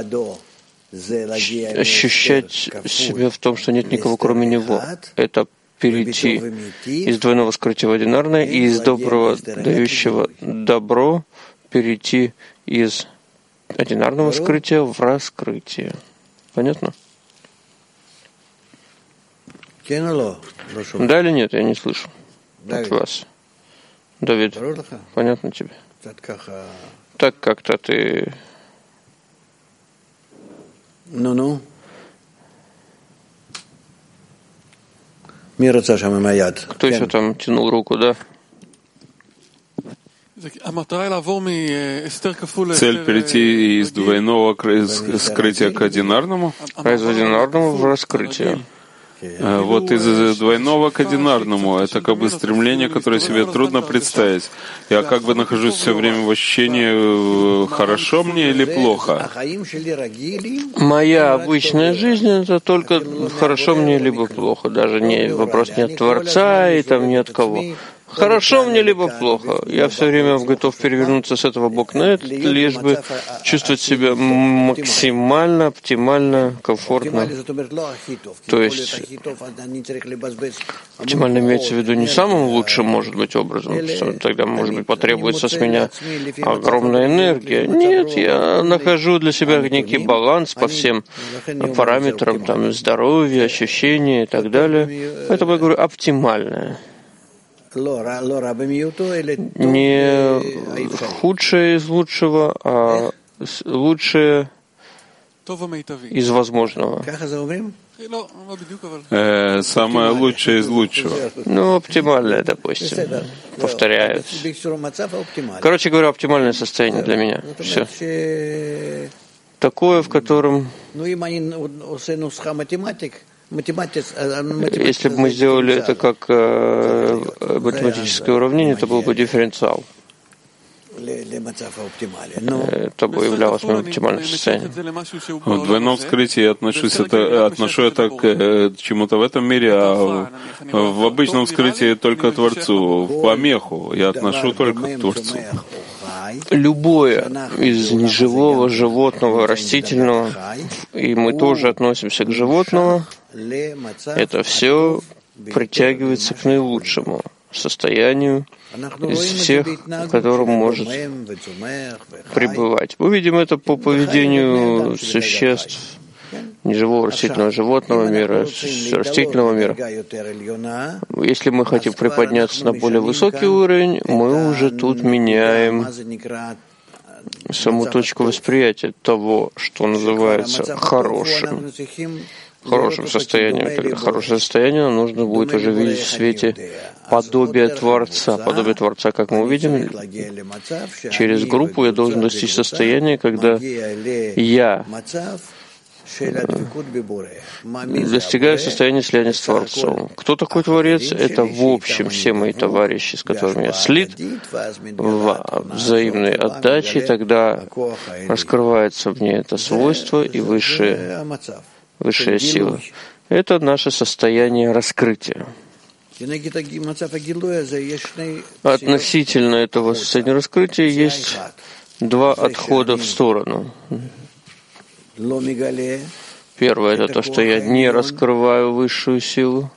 ощущать себя в том, что нет никого, кроме Него. Это перейти из двойного скрытия в одинарное и из доброго, дающего добро, перейти из одинарного скрытия в раскрытие. Понятно? Да или нет? Я не слышу от вас. Давид, понятно тебе? Так как-то ты... Ну-ну. Кто еще там тянул руку, да? Цель перейти из двойного скрытия к одинарному? А из одинарного в раскрытие. Вот из двойного к одинарному — это как бы стремление, которое себе трудно представить. Я как бы нахожусь все время в ощущении, хорошо мне или плохо. Моя обычная жизнь — это только хорошо мне либо плохо. Даже не вопрос не от Творца и там ни от кого. Хорошо мне либо плохо. Я все время готов перевернуться с этого бока на этот, лишь бы чувствовать себя максимально, оптимально, комфортно. То есть оптимально имеется в виду не самым лучшим, может быть, образом, что тогда, может быть, потребуется с меня огромная энергия. Нет, я нахожу для себя некий баланс по всем параметрам, там, здоровья, ощущения и так далее. Это, я говорю, оптимальное. Не худшее из лучшего, а лучшее из возможного. Э, самое лучшее из лучшего. Ну, оптимальное, допустим. Повторяю. Короче говоря, оптимальное состояние для меня. Все. Такое, в котором... Если бы мы сделали это как э, математическое уравнение, это был бы дифференциал. Это бы являлось моим оптимальным состоянием. В двойном скрытии я отношусь это, отношу это к э, чему-то в этом мире, а в, в обычном скрытии только Творцу. В помеху я отношу только к Творцу. Любое из неживого, животного, растительного, и мы тоже относимся к животному, это все притягивается к наилучшему состоянию из всех, в котором может пребывать. Мы видим это по поведению существ неживого растительного животного мира, растительного мира. Если мы хотим приподняться на более высокий уровень, мы уже тут меняем саму точку восприятия того, что называется хорошим. Хорошим состоянием. Тогда хорошее состояние нужно будет уже видеть в свете подобие Творца. Подобие Творца, как мы увидим, через группу я должен достичь состояния, когда я достигаю состояния слияния с Творцом. Кто такой Творец? Это в общем все мои товарищи, с которыми я слит, в взаимной отдаче, тогда раскрывается в ней это свойство и высшая, высшая сила. Это наше состояние раскрытия. Относительно этого состояния раскрытия есть два отхода в сторону. Первое — это то, что я не раскрываю высшую силу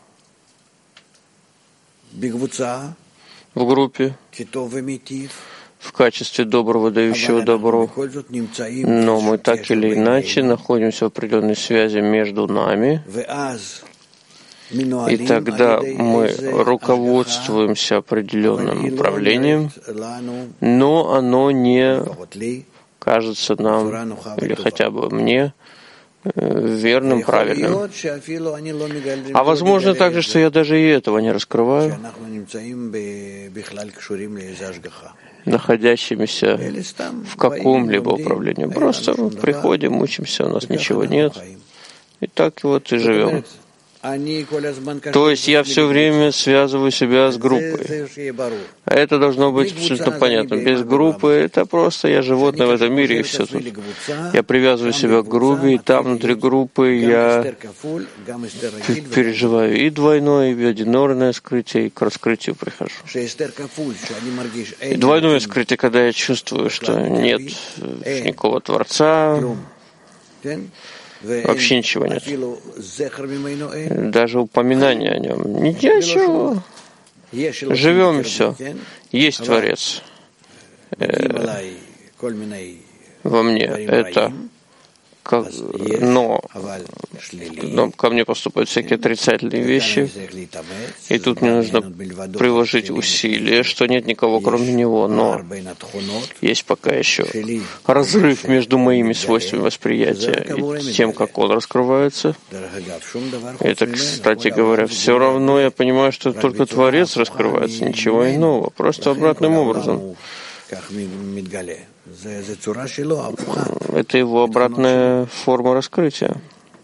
в группе в качестве доброго, дающего добро, но мы так или иначе находимся в определенной связи между нами, и тогда мы руководствуемся определенным управлением, но оно не кажется нам, или хотя бы мне, верным, правильным. А возможно также, что я даже и этого не раскрываю, находящимися в каком-либо управлении. Просто приходим, учимся, у нас ничего нет. И так вот и живем. То есть я все время связываю себя с группой. Это должно быть абсолютно понятно. Без группы это просто я животное в этом мире, и все тут. Я привязываю себя к группе, и там внутри группы я переживаю и двойное, и одинорное скрытие, и к раскрытию прихожу. И двойное скрытие, когда я чувствую, что нет никакого Творца, вообще ничего нет. Даже упоминания о нем. Ничего. Живем и все. Есть Творец э, во мне. Это как, но, но ко мне поступают всякие отрицательные вещи, и тут мне нужно приложить усилия, что нет никого кроме него, но есть пока еще разрыв между моими свойствами восприятия и тем, как он раскрывается. Это, кстати говоря, все равно я понимаю, что только Творец раскрывается, ничего иного, просто обратным образом. Это его обратная форма раскрытия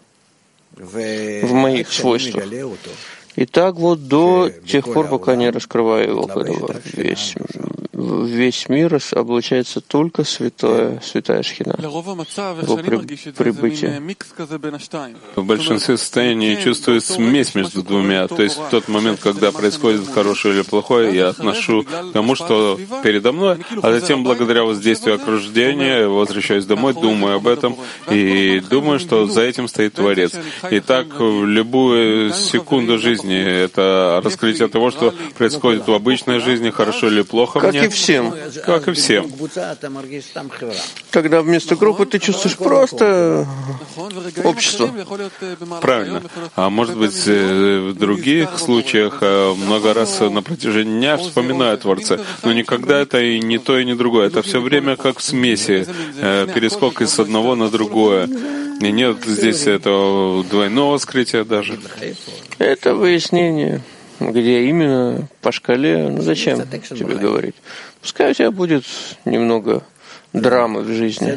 в моих свойствах. И так вот до тех пор, пока не раскрываю его, когда весь, весь мир облачается только святое, святая Шхина, его при, прибытие. В большинстве состояний чувствую смесь между двумя. То есть в тот момент, когда происходит хорошее или плохое, я отношу к тому, что передо мной, а затем благодаря воздействию окружения возвращаюсь домой, думаю об этом и думаю, что за этим стоит Творец. И так в любую секунду жизни это раскрытие того, что происходит в обычной жизни, хорошо или плохо как мне. И всем. Как и всем. Когда вместо группы ты чувствуешь просто общество. Правильно. А может быть, в других случаях много раз на протяжении дня вспоминаю о Творце, но никогда это и не то, и не другое. Это все время как в смеси, перескок из одного на другое. И нет здесь этого двойного скрытия даже. Это выяснение, где именно, по шкале, ну зачем тебе говорить? Пускай у тебя будет немного драмы в жизни.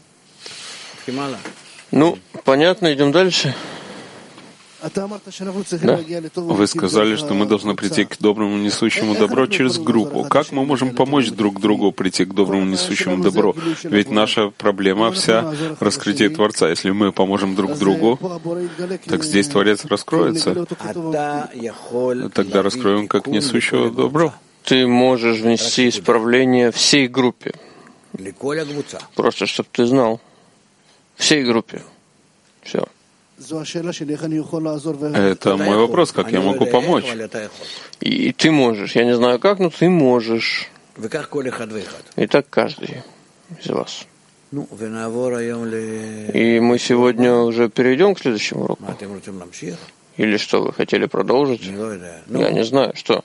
Ну, понятно, идем дальше. Да. Вы сказали, что мы должны прийти к доброму несущему добро через группу. Как мы можем помочь друг другу прийти к доброму несущему добро? Ведь наша проблема вся — раскрытие Творца. Если мы поможем друг другу, так здесь Творец раскроется. Тогда раскроем как несущего добро. Ты можешь внести исправление всей группе. Просто, чтобы ты знал. Всей группе. Все. Это мой вопрос, как я могу помочь? И ты можешь. Я не знаю как, но ты можешь. И так каждый из вас. И мы сегодня уже перейдем к следующему уроку. Или что, вы хотели продолжить? Я не знаю, что.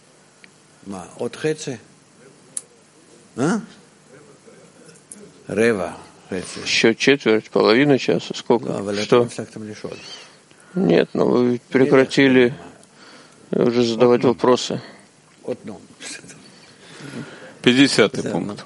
Еще четверть, половина часа. Сколько? Что? Нет, но вы прекратили уже задавать вопросы. Пятидесятый пункт.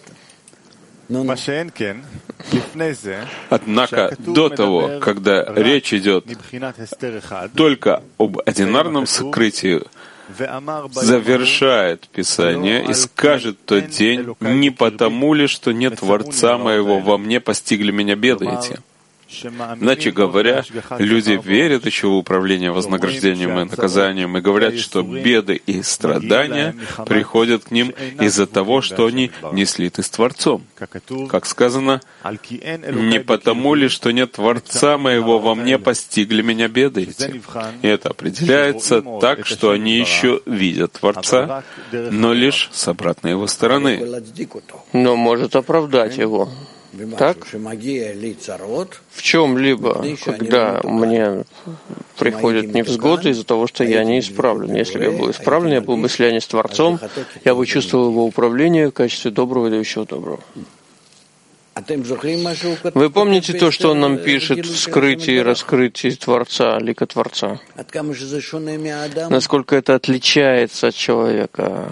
Однако до того, когда речь идет только об одинарном сокрытии, завершает Писание и скажет тот день: «Не потому ли, что нет Творца моего, во мне постигли меня беды эти». Иначе говоря, люди верят еще в управление вознаграждением и наказанием и говорят, что беды и страдания приходят к ним из-за того, что они не слиты с Творцом. Как сказано: «Не потому ли, что нет Творца моего, во мне постигли меня беды эти». И это определяется так, что они еще видят Творца, но лишь с обратной его стороны. Но может оправдать его. Так? В чем-либо, когда мне приходят невзгоды из-за того, что я не исправлен. Если бы я был исправлен, я был бы слияние с Творцом, я бы чувствовал его управление в качестве доброго и дающего доброго. Вы помните то, что он нам пишет в скрытии и раскрытии Творца, лика Творца? Насколько это отличается от человека?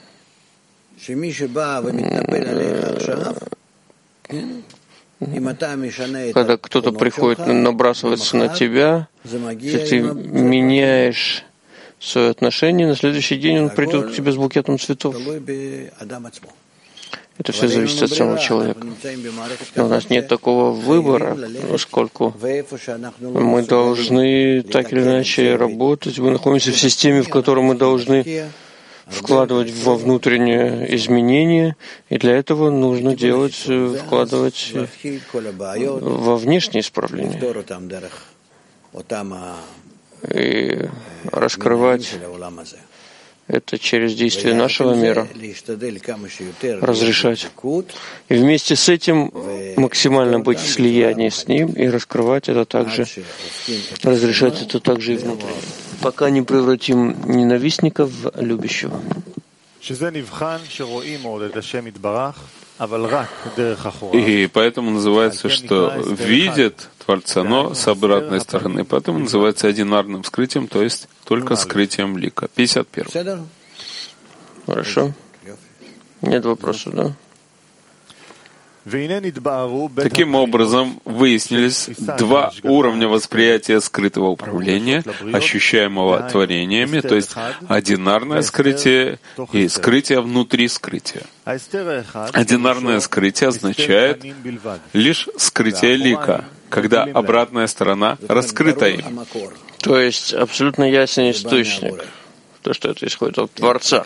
Когда кто-то приходит набрасываться на тебя, если ты меняешь свое отношение, на следующий день он придет к тебе с букетом цветов. Это все зависит от самого человека. Но у нас нет такого выбора, поскольку мы должны так или иначе работать. Мы находимся в системе, в которой мы должны вкладывать во внутренние изменения, и для этого нужно делать, вкладывать во внешние исправления и раскрывать это через действие нашего мира, разрешать. И вместе с этим максимально быть в слиянии с ним и раскрывать это также, разрешать это также и внутри, пока не превратим ненавистника в любящего. И поэтому называется, что видит Творца, но с обратной стороны. Поэтому называется одинарным скрытием, то есть только скрытием лика. пятьдесят первый. Хорошо. Нет вопросов, да? Таким образом, выяснились два уровня восприятия скрытого управления, ощущаемого творениями, то есть одинарное скрытие и скрытие внутри скрытия. Одинарное скрытие означает лишь скрытие лика, когда обратная сторона раскрыта им. То есть абсолютно ясен источник, то, что это исходит от Творца.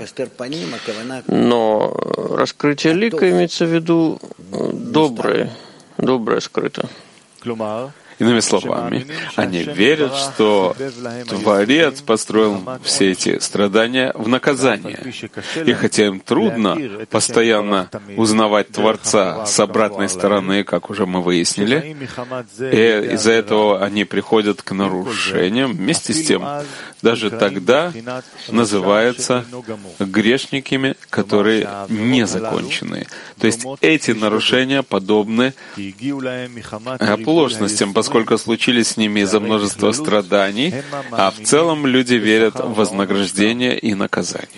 Но раскрытие лика имеется в виду доброе, доброе скрыто. Иными словами, они верят, что Творец построил все эти страдания в наказание. И хотя им трудно постоянно узнавать Творца с обратной стороны, как уже мы выяснили, и из-за этого они приходят к нарушениям, вместе с тем, даже тогда называются грешниками, которые незаконченные. То есть эти нарушения подобны оплошностям, поскольку случились с ними из-за множества страданий, а в целом люди верят в вознаграждение и наказание.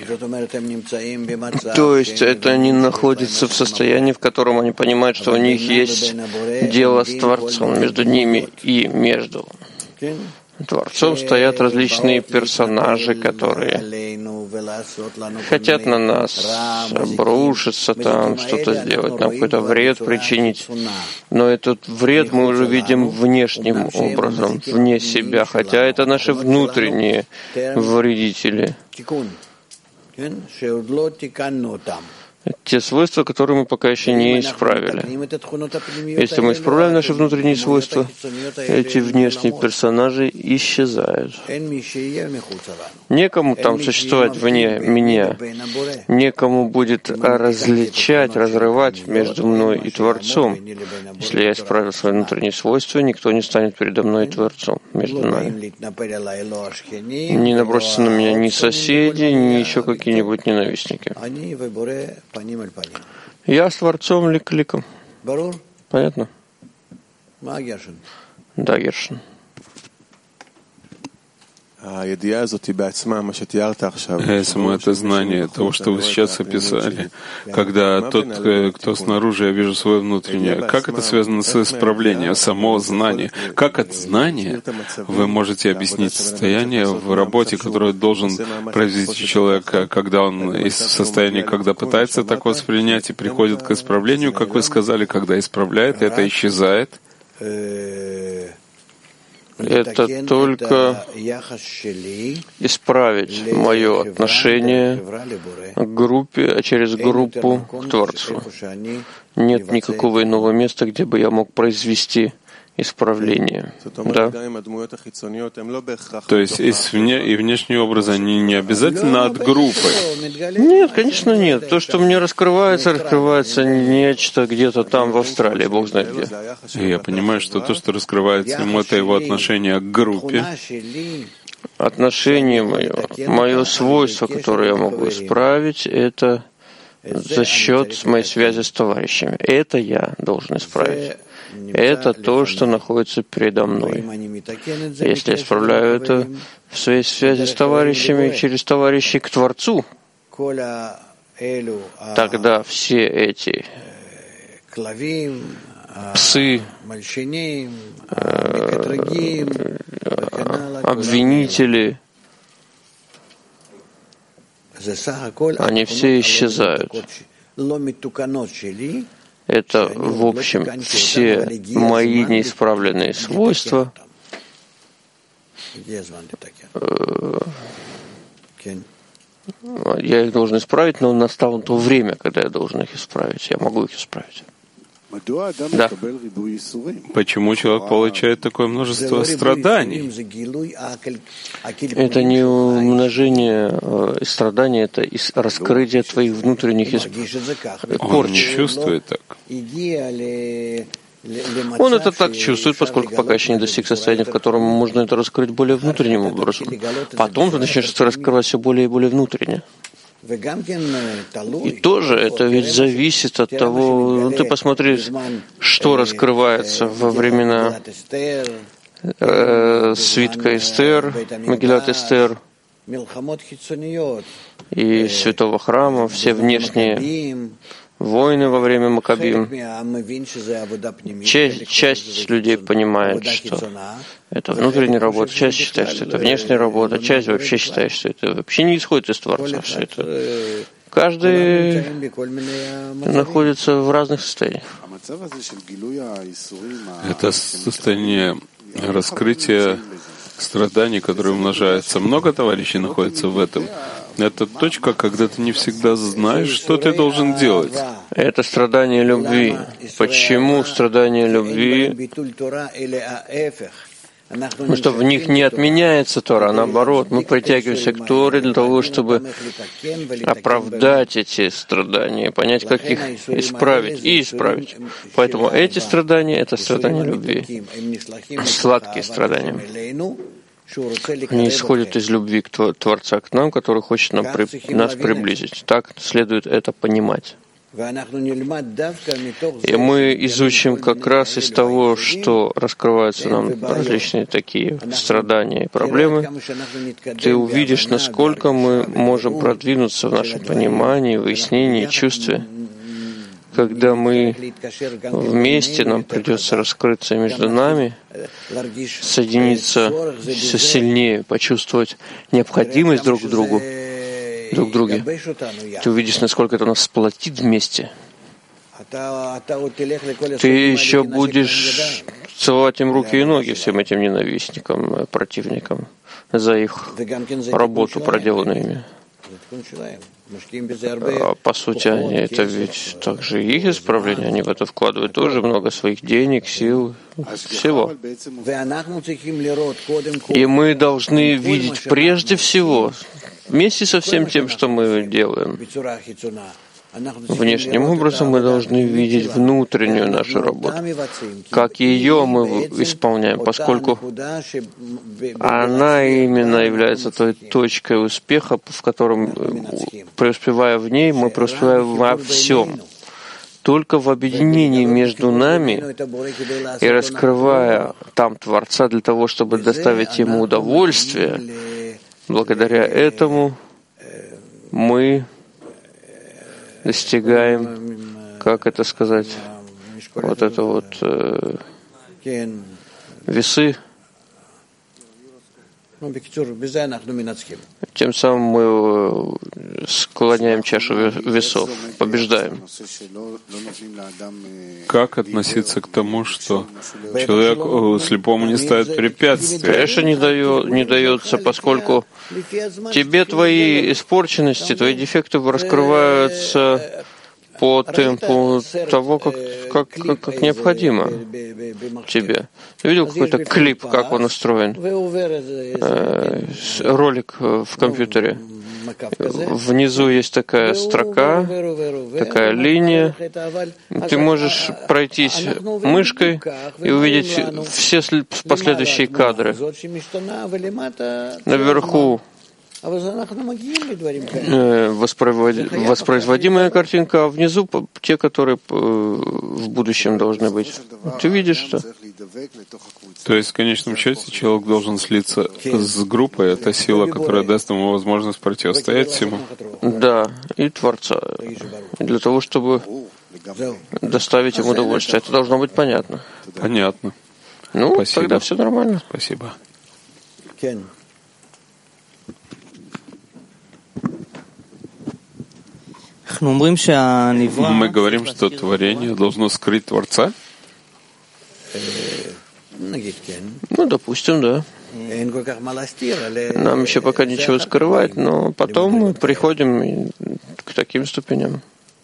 То есть это они находятся в состоянии, в котором они понимают, что у них есть дело с Творцом, между ними и между Творцом стоят различные персонажи, которые хотят на нас обрушиться, там что-то сделать, нам какой-то вред причинить. Но этот вред мы уже видим внешним образом, вне себя, хотя это наши внутренние вредители. Те свойства, которые мы пока еще не исправили. Если мы исправляем наши внутренние свойства, эти внешние персонажи исчезают. Некому там существовать вне меня. Некому будет различать, разрывать между мной и Творцом. Если я исправил свои внутренние свойства, никто не станет передо мной и Творцом, между нами. Не набросятся на меня ни соседи, ни еще какие-нибудь ненавистники. Я с Творцом лик ликом. Понятно? Да, Гершин. Само это знание того, что вы сейчас описали, когда тот, кто снаружи, я вижу свое внутреннее, как это связано с исправлением, само знание? Как от знания вы можете объяснить состояние в работе, которое должен произвести человек, когда он из состояния, когда пытается так воспринять и приходит к исправлению, как вы сказали, когда исправляет, это исчезает? Это только исправить мое отношение к группе, а через группу к Творцу. Нет никакого иного места, где бы я мог произвести исправление. Да? То есть извне, и внешние образы, они не обязательно от группы? Нет, конечно, нет. То, что мне раскрывается, раскрывается нечто где-то там в Австралии, Бог знает где. И я понимаю, что то, что раскрывается ему, это его отношение к группе. Отношение мое, мое свойство, которое я могу исправить, это за счет моей связи с товарищами. Это я должен исправить. Это то, что находится передо мной. Если я исправляю это в своей связи с товарищами, через товарищей к Творцу, тогда все эти псы, обвинители, они все исчезают. Это, в общем, все мои неисправленные свойства. Я их должен исправить, но настало то время, когда я должен их исправить. Я могу их исправить. Да. Почему человек получает такое множество страданий? Это не умножение э, страданий, это раскрытие твоих внутренних порч. Он не чувствует так. Он это так чувствует, поскольку пока еще не достиг состояния, в котором можно это раскрыть более внутренним образом. Потом ты начнешь раскрывать все более и более внутренне. И тоже это ведь зависит от того, ну, ты посмотри, что раскрывается во времена э, свитка Эстер, Мегилат Эстер и Святого Храма, все внешние войны во время Маккабим. Часть, часть людей понимает, что это внутренняя работа, часть считает, что это внешняя работа, часть вообще считает, что это вообще не исходит из Творца. Все это. Каждый находится в разных состояниях. Это состояние раскрытия страданий, которые умножаются. Много товарищей находится в этом. Это точка, когда ты не всегда знаешь, что ты должен делать. Это страдание любви. Почему страдание любви? Потому что в них не отменяется Тора, а наоборот, мы притягиваемся к Торе для того, чтобы оправдать эти страдания, понять, как их исправить и исправить. Поэтому эти страдания — это страдания любви, сладкие страдания. Они исходят из любви к Творца, к нам, который хочет нам, при, нас приблизить. Так следует это понимать. И мы изучим как раз из того, что раскрываются нам различные такие страдания и проблемы. Ты увидишь, насколько мы можем продвинуться в нашем понимании, выяснении, чувстве. Когда мы вместе, нам придется раскрыться между нами, соединиться все сильнее, почувствовать необходимость друг к другу, друг в друге. Ты увидишь, насколько это нас сплотит вместе. Ты еще будешь целовать им руки и ноги, всем этим ненавистникам, противникам, за их работу, проделанную ими. А по сути, они, это ведь также их исправление, они в это вкладывают тоже много своих денег, сил, всего. И мы должны видеть прежде всего, вместе со всем тем, что мы делаем, внешним образом мы должны видеть внутреннюю нашу работу, как ее мы исполняем, поскольку она именно является той точкой успеха, в котором, преуспевая в ней, мы преуспеваем во всем. Только в объединении между нами и раскрывая там Творца для того, чтобы доставить Ему удовольствие, Благодаря этому мы достигаем, как это сказать, вот это вот э, весы. Тем самым мы склоняем чашу весов, побеждаем. Как относиться к тому, что человеку слепому не ставят препятствия? Конечно, не, дает, не дается, поскольку тебе твои испорченности, твои дефекты раскрываются по темпу того, как, как, как, как необходимо тебе. Ты видел какой-то клип, как он устроен? Э, ролик в компьютере. Внизу есть такая строка, такая линия. Ты можешь пройтись мышкой и увидеть все последующие кадры. Наверху воспроизводимая картинка, а внизу те, которые в будущем должны быть. Ты видишь, что? То есть, в конечном счете, человек должен слиться с группой. Это сила, которая даст ему возможность противостоять всему. Да, и Творца. Для того, чтобы доставить ему удовольствие. Это должно быть понятно. Понятно. Ну, Спасибо. Тогда все нормально. Спасибо. Мы говорим, что творение должно скрыть Творца? Ну, допустим, да. Нам еще пока ничего скрывать, но потом мы приходим к таким ступеням.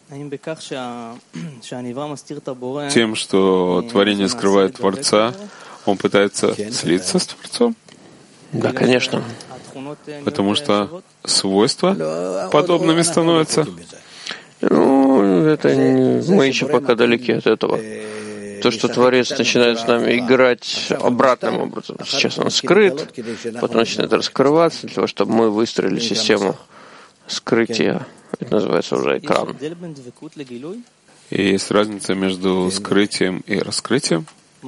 Тем, что творение скрывает Творца, он пытается слиться с Творцом? Да, конечно. Потому что свойства подобными становятся? Ну, это не... мы еще пока далеки от этого. То, что Творец начинает с нами играть обратным образом. Сейчас он скрыт, потом начинает раскрываться, для того, чтобы мы выстроили систему скрытия. Это называется уже экран. И есть разница между скрытием и раскрытием?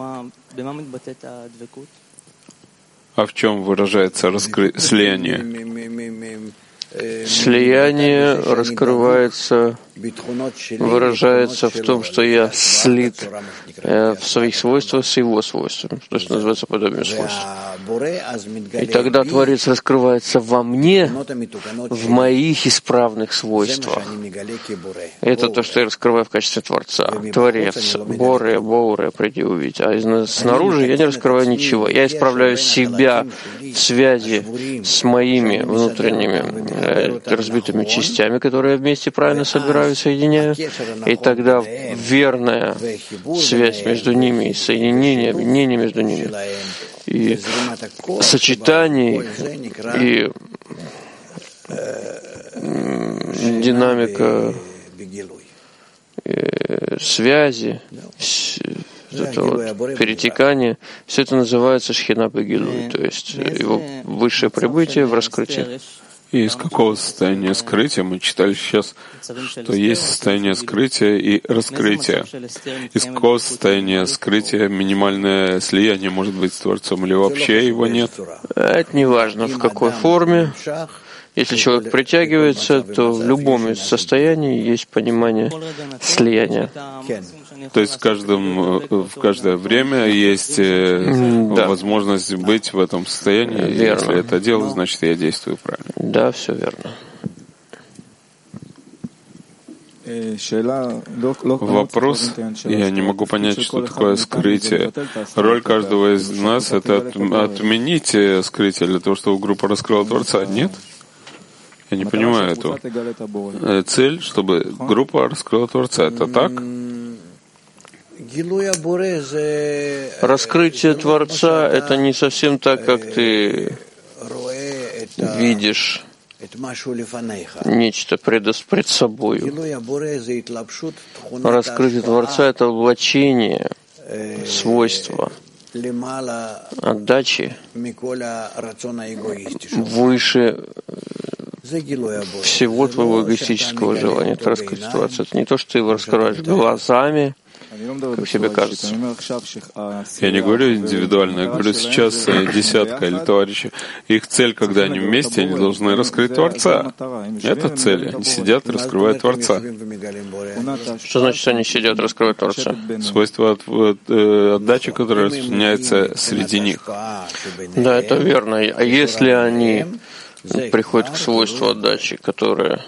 А в чем выражается раскры... слияние? Слияние раскрывается, выражается в том, что я слит э, в своих свойствах с его свойствами, то, что называется подобием свойств. И тогда Творец раскрывается во мне, в моих исправных свойствах. Это то, что я раскрываю в качестве Творца. Творец, Боре, Боуре, приди увидеть. А снаружи я не раскрываю ничего. Я исправляю себя в связи с моими внутренними разбитыми частями, которые я вместе правильно собираю и соединяю. И тогда верная связь между ними и соединение, объединение между ними, и сочетание, и динамика и связи, это вот перетекание, все это называется Шхина Бегилуй, то есть его высшее прибытие в раскрытии. И из какого состояния скрытия? Мы читали сейчас, что есть состояние скрытия и раскрытия. Из какого состояния скрытия минимальное слияние может быть с Творцом, или вообще его нет? Это не важно, в какой форме. Если человек притягивается, то в любом состоянии есть понимание слияния. То есть в, каждом, в каждое время есть да. возможность быть в этом состоянии. Верно. Если это делаю, значит, я действую правильно. Да, все верно. Вопрос, я не могу понять, что такое скрытие. Роль каждого из нас — это отменить скрытие для того, чтобы группа раскрыла Творца. Нет? Я не понимаю эту цель, чтобы группа раскрыла Творца. Это так? Раскрытие Творца — это не совсем так, как ты видишь нечто пред, пред собою. Раскрытие Творца — это облачение свойства отдачи выше всего твоего эгоистического желания. Это раскрытие Творца. Это не то, что ты его раскрываешь глазами, как себе кажется. Я не говорю индивидуально, я говорю сейчас десятка или товарищи. Их цель, когда они вместе, они должны раскрыть Творца. Это цель. Они сидят и раскрывают Творца. Что значит, они сидят и раскрывают Творца? Свойство от, от, э, отдачи, которое распространяется среди них. Да, это верно. А если они приходят к свойству отдачи, которое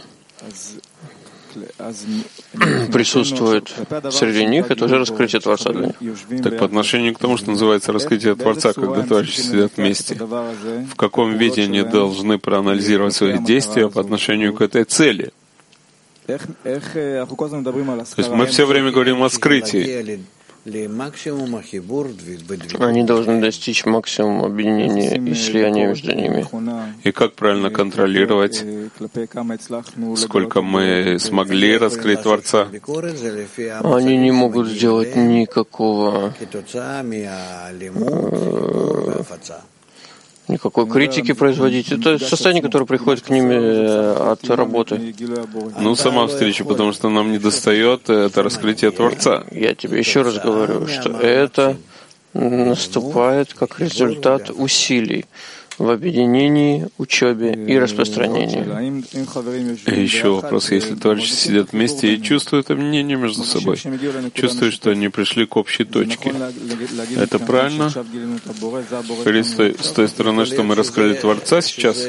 присутствует среди них, это уже раскрытие Творца для них. Так по отношению к тому, что называется раскрытие Творца, когда товарищи сидят вместе, в каком виде они должны проанализировать свои действия по отношению к этой цели? То есть мы все время говорим о скрытии. Они должны достичь максимума объединения и слияния между ними. И как правильно контролировать, сколько мы смогли раскрыть Творца? Они не могут сделать никакого никакой критики производить. Это состояние, которое приходит к ним от работы. Ну, сама встреча, потому что нам не достает это раскрытие Творца. Я тебе еще раз говорю, что это наступает как результат усилий в объединении, учебе и распространении. И еще вопрос, если товарищи сидят вместе и чувствуют объединение между собой, чувствуют, что они пришли к общей точке. Это правильно? С той, с той стороны, что мы раскрыли Творца сейчас?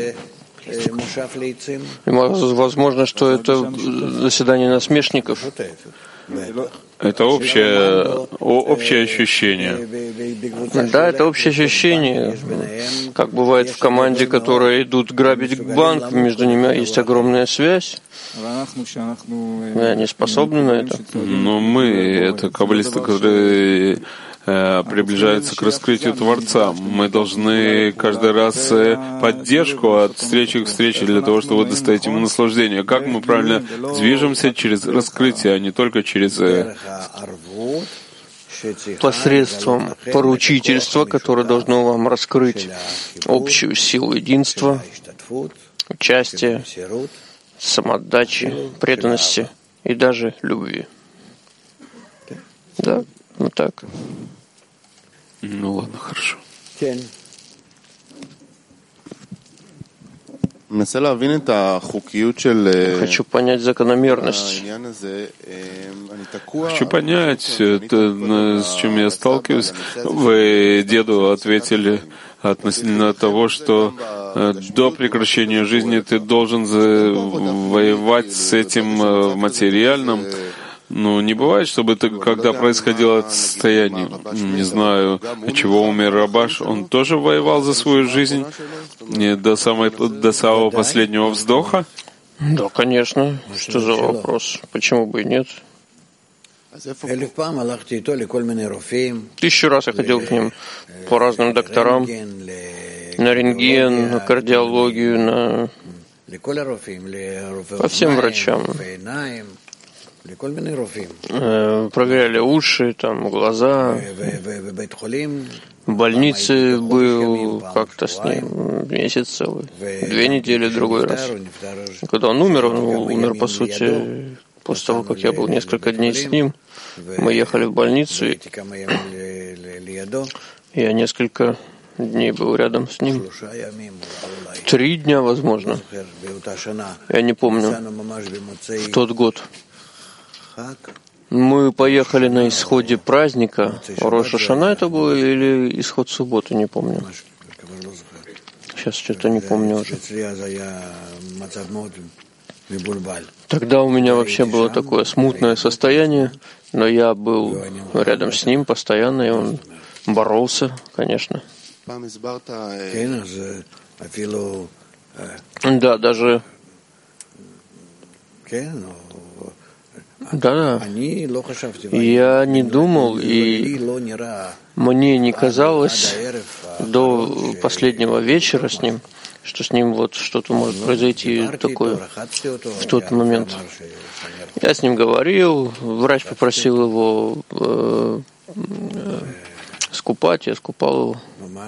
Возможно, что это заседание насмешников. Это общее, общее ощущение. Да, это общее ощущение. Как бывает в команде, которые идут грабить банк, между ними есть огромная связь. И они способны на это. Но мы, это каббалисты, которые приближаются к раскрытию Творца. Мы должны каждый раз поддержку от встречи к встрече для того, чтобы доставить ему наслаждение. Как мы правильно движемся через раскрытие, а не только через посредством поручительства, которое должно вам раскрыть общую силу единства, участия, самоотдачи, преданности и даже любви. Да, вот так. Ну ладно, хорошо. Хочу понять закономерность. Хочу понять, это, с чем я сталкиваюсь. Вы деду ответили относительно того, что до прекращения жизни ты должен воевать с этим материальным. Ну, не бывает, чтобы это, когда происходило это состояние, не знаю, от чего умер Рабаш, он тоже воевал за свою жизнь до, самой, до самого последнего вздоха? Да, конечно. Что за вопрос? Почему бы и нет? Тысячу раз я ходил к ним по разным докторам, на рентген, на кардиологию, на... по всем врачам. Проверяли уши, там, глаза. В больнице был как-то с ним месяц целый, две недели, другой раз. Когда он умер, он умер, по сути, после того, как я был несколько дней с ним. Мы ехали в больницу, и я несколько дней был рядом с ним. Три дня, возможно. Я не помню. В тот год. Мы поехали на исходе праздника. Рош ха-Шана это было или исход субботы, не помню. Сейчас что-то не помню уже. Тогда у меня вообще было такое смутное состояние, но я был рядом с ним постоянно, и он боролся, конечно. Да, даже... Да, я не думал, и мне не казалось до последнего вечера с ним, что с ним вот что-то может произойти такое в тот момент. Я с ним говорил, врач попросил его э, э, скупать, я скупал его.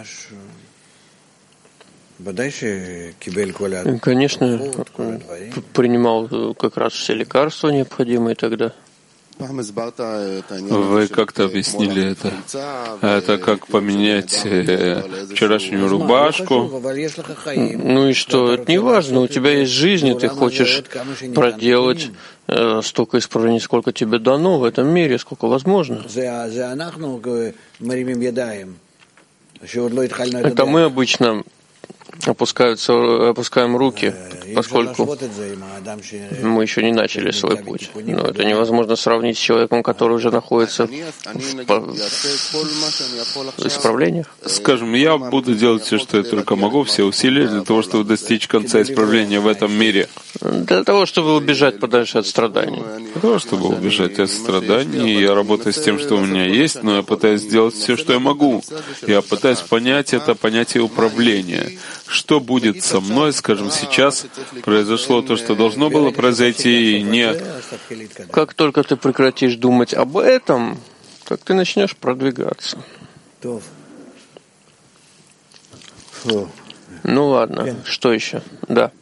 И, конечно, принимал как раз все лекарства необходимые тогда. Вы как-то объяснили это. Это как поменять э, вчерашнюю рубашку. Ну и что? Это не важно. У тебя есть жизнь, и ты хочешь проделать э, столько исправлений, сколько тебе дано в этом мире, сколько возможно. Это мы обычно опускаются, опускаем руки, поскольку мы еще не начали свой путь. Но это невозможно сравнить с человеком, который уже находится в, в исправлениях. Скажем, я буду делать все, что я только могу, все усилия для того, чтобы достичь конца исправления в этом мире. Для того, чтобы убежать подальше от страданий. Для того, чтобы убежать от страданий, я работаю с тем, что у меня есть, но я пытаюсь сделать все, что я могу. Я пытаюсь понять это понятие управления. Что будет со мной, скажем, сейчас произошло то, что должно было произойти, и не... Как только ты прекратишь думать об этом, так ты начнешь продвигаться. Ну ладно, что еще? Да.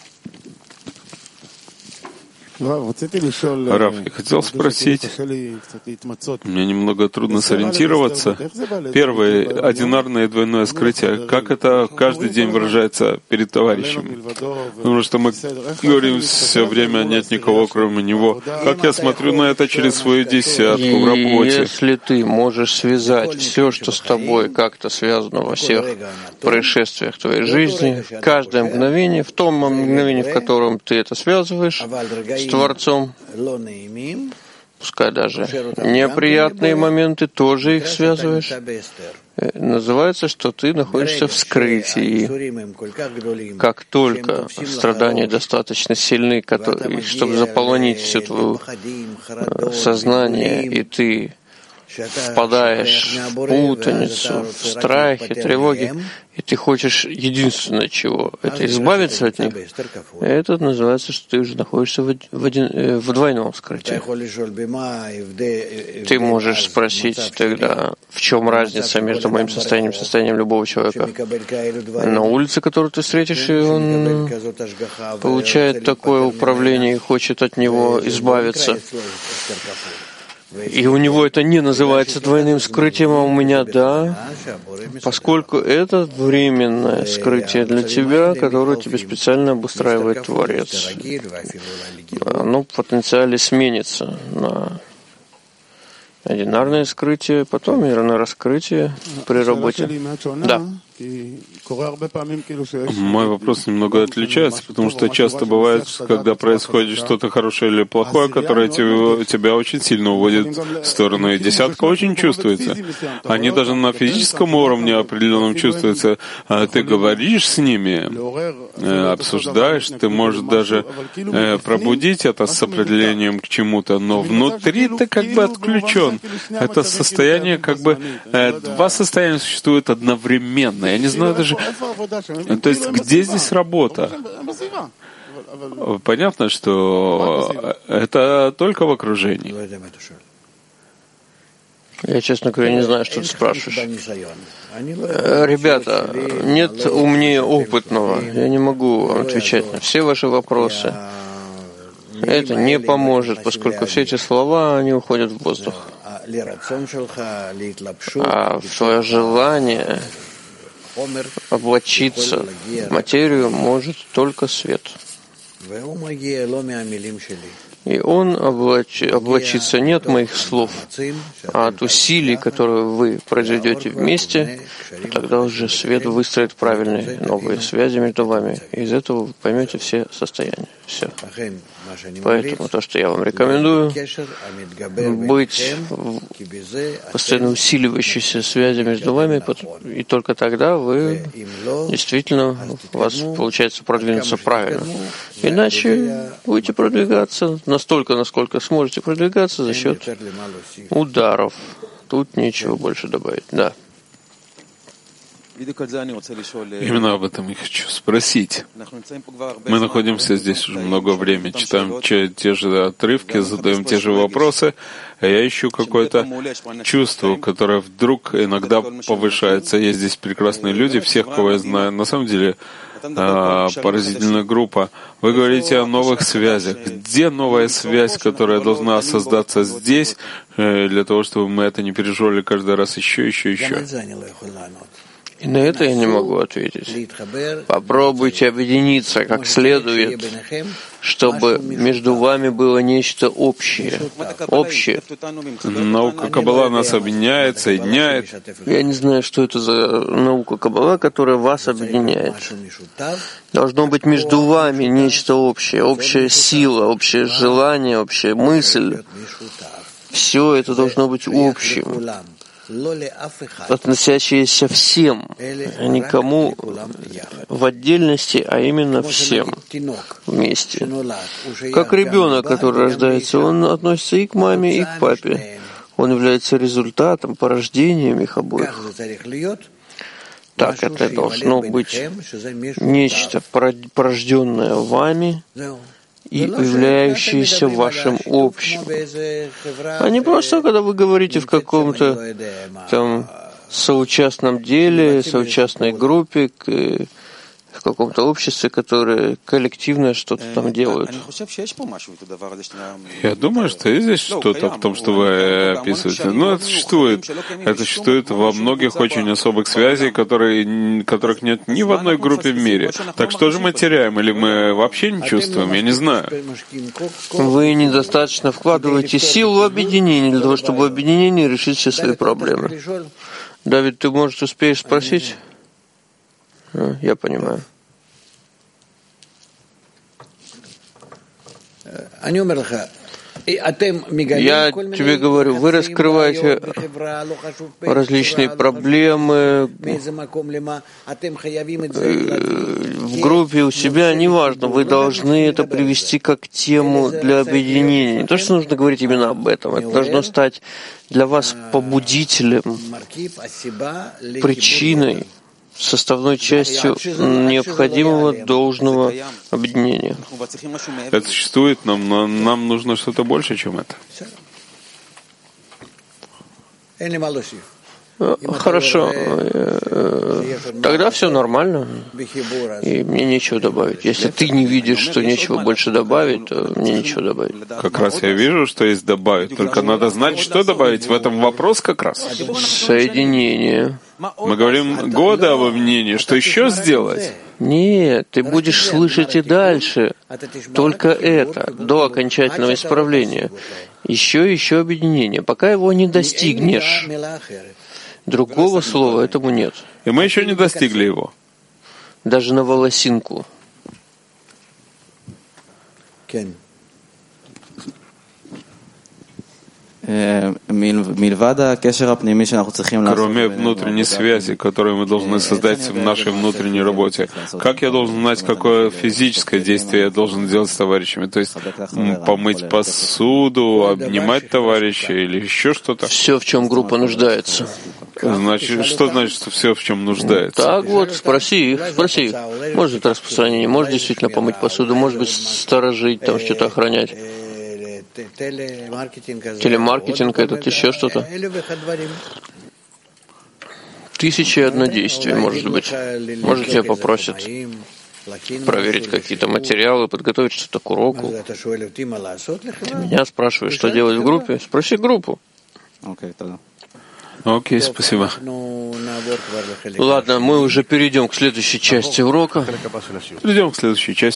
Раф, я хотел спросить, мне немного трудно сориентироваться. Первое, одинарное и двойное скрытие. Как это каждый день выражается перед товарищем? Потому что мы говорим все время, нет никого, кроме него. Как я смотрю на это через свою десятку в работе? Если ты можешь связать все, что с тобой как-то связано во всех происшествиях твоей жизни, каждое мгновение, в том мгновении, в котором ты это связываешь, с Творцом, пускай даже неприятные моменты, тоже их связываешь, называется, что ты находишься в скрытии. Как только страдания достаточно сильны, чтобы заполонить все твое сознание, и ты впадаешь в путаницу, в страхи, тревоги, и ты хочешь единственное чего — это избавиться от них, это называется, что ты уже находишься в, один, в двойном скрытии. Ты можешь спросить тогда, в чем разница между моим состоянием и состоянием любого человека на улице, которого ты встретишь, и он получает такое управление и хочет от него избавиться. И у него это не называется двойным скрытием, а у меня да, поскольку это временное скрытие для тебя, которое тебе специально обустраивает Творец. Оно в потенциале сменится на одинарное скрытие, потом и на раскрытие при работе. Да. Мой вопрос немного отличается, потому что часто бывает, когда происходит что-то хорошее или плохое, которое тебя очень сильно уводит в сторону, и десятка очень чувствуется. Они даже на физическом уровне определенном чувствуются. А ты говоришь с ними, обсуждаешь, ты можешь даже пробудить это с определением к чему-то, но внутри ты как бы отключен. Это состояние, как бы, два состояния существуют одновременно. Я не знаю даже... То есть, где здесь работа? Понятно, что это только в окружении. Я, честно говоря, не знаю, что ты спрашиваешь. Ребята, нет умнее опытного. Я не могу отвечать на все ваши вопросы. Это не поможет, поскольку все эти слова, они уходят в воздух. А в твое желание облачиться в материю может только свет. И он облач... облачится не от моих слов, а от усилий, которые вы произведете вместе, и тогда уже свет выстроит правильные новые связи между вами. И из этого вы поймете все состояния. Все. Поэтому то, что я вам рекомендую, быть в постоянно усиливающейся связи между вами, и только тогда вы действительно, у вас получается продвинуться правильно. Иначе будете продвигаться настолько, насколько сможете продвигаться за счет ударов. Тут нечего больше добавить. Да. Именно об этом я хочу спросить. Мы находимся здесь уже много времени, читаем те же отрывки, задаем те же вопросы, а я ищу какое-то чувство, которое вдруг иногда повышается. Есть здесь прекрасные люди, всех, кого я знаю. На самом деле, поразительная группа. Вы говорите о новых связях. Где новая связь, которая должна создаться здесь, для того, чтобы мы это не переживали каждый раз еще, еще, еще? И на это я не могу ответить. Попробуйте объединиться как следует, чтобы между вами было нечто общее. Общее. Наука Каббала нас объединяет, соединяет. Я не знаю, что это за наука Каббала, которая вас объединяет. Должно быть между вами нечто общее, общая сила, общее желание, общая мысль. Все это должно быть общим, относящиеся всем, а никому в отдельности, а именно всем вместе. Как ребенок, который рождается, он относится и к маме, и к папе. Он является результатом, порождением их обоих. Так это должно быть нечто порожденное вами и являющиеся вашим общим. А не просто, когда вы говорите в каком-то там соучастном деле, соучастной группе, в каком-то обществе, которое коллективно что-то там делают. Я думаю, что есть здесь что-то в том, что вы описываете. Но это существует. Это существует во многих очень особых связей, которые, которых нет ни в одной группе в мире. Так что же мы теряем? Или мы вообще не чувствуем? Я не знаю. Вы недостаточно вкладываете сил в объединение для того, чтобы в объединении решить все свои проблемы. Давид, ты, может, успеешь спросить? Я понимаю. Я тебе говорю, вы раскрываете различные проблемы в группе у себя, неважно, вы должны это привести как тему для объединения. Не то, что нужно говорить именно об этом, это должно стать для вас побудителем, причиной, составной частью необходимого должного объединения. Это существует, нам, но нам нужно что-то больше, чем это. Хорошо. Тогда все нормально. И мне нечего добавить. Если ты не видишь, что нечего больше добавить, то мне нечего добавить. Как раз я вижу, что есть добавить. Только надо знать, что добавить. В этом вопрос как раз. Соединение. Мы говорим годы об объединении. Что еще сделать? Нет, ты будешь слышать и дальше. Только это, до окончательного исправления. Еще и еще объединение. Пока его не достигнешь. Другого слова этому нет. И мы еще не достигли его. Даже на волосинку. Кроме внутренней связи, которую мы должны создать в нашей внутренней работе, как я должен знать, какое физическое действие я должен делать с товарищами? То есть помыть посуду, обнимать товарища или еще что-то? Все, в чем группа нуждается. Значит, что значит, что все, в чем нуждается? Так вот, спроси их, спроси их. Может, это распространение, может действительно помыть посуду, может быть, сторожить, там что-то охранять. Телемаркетинг, этот еще что-то. Тысячи и одно действие, может быть. Может, тебя попросят проверить какие-то материалы, подготовить что-то к уроку. Ты меня спрашиваешь, что делать в группе? Спроси группу. Окей, okay, спасибо. Ладно, мы уже перейдем к следующей части урока. Перейдем к следующей части.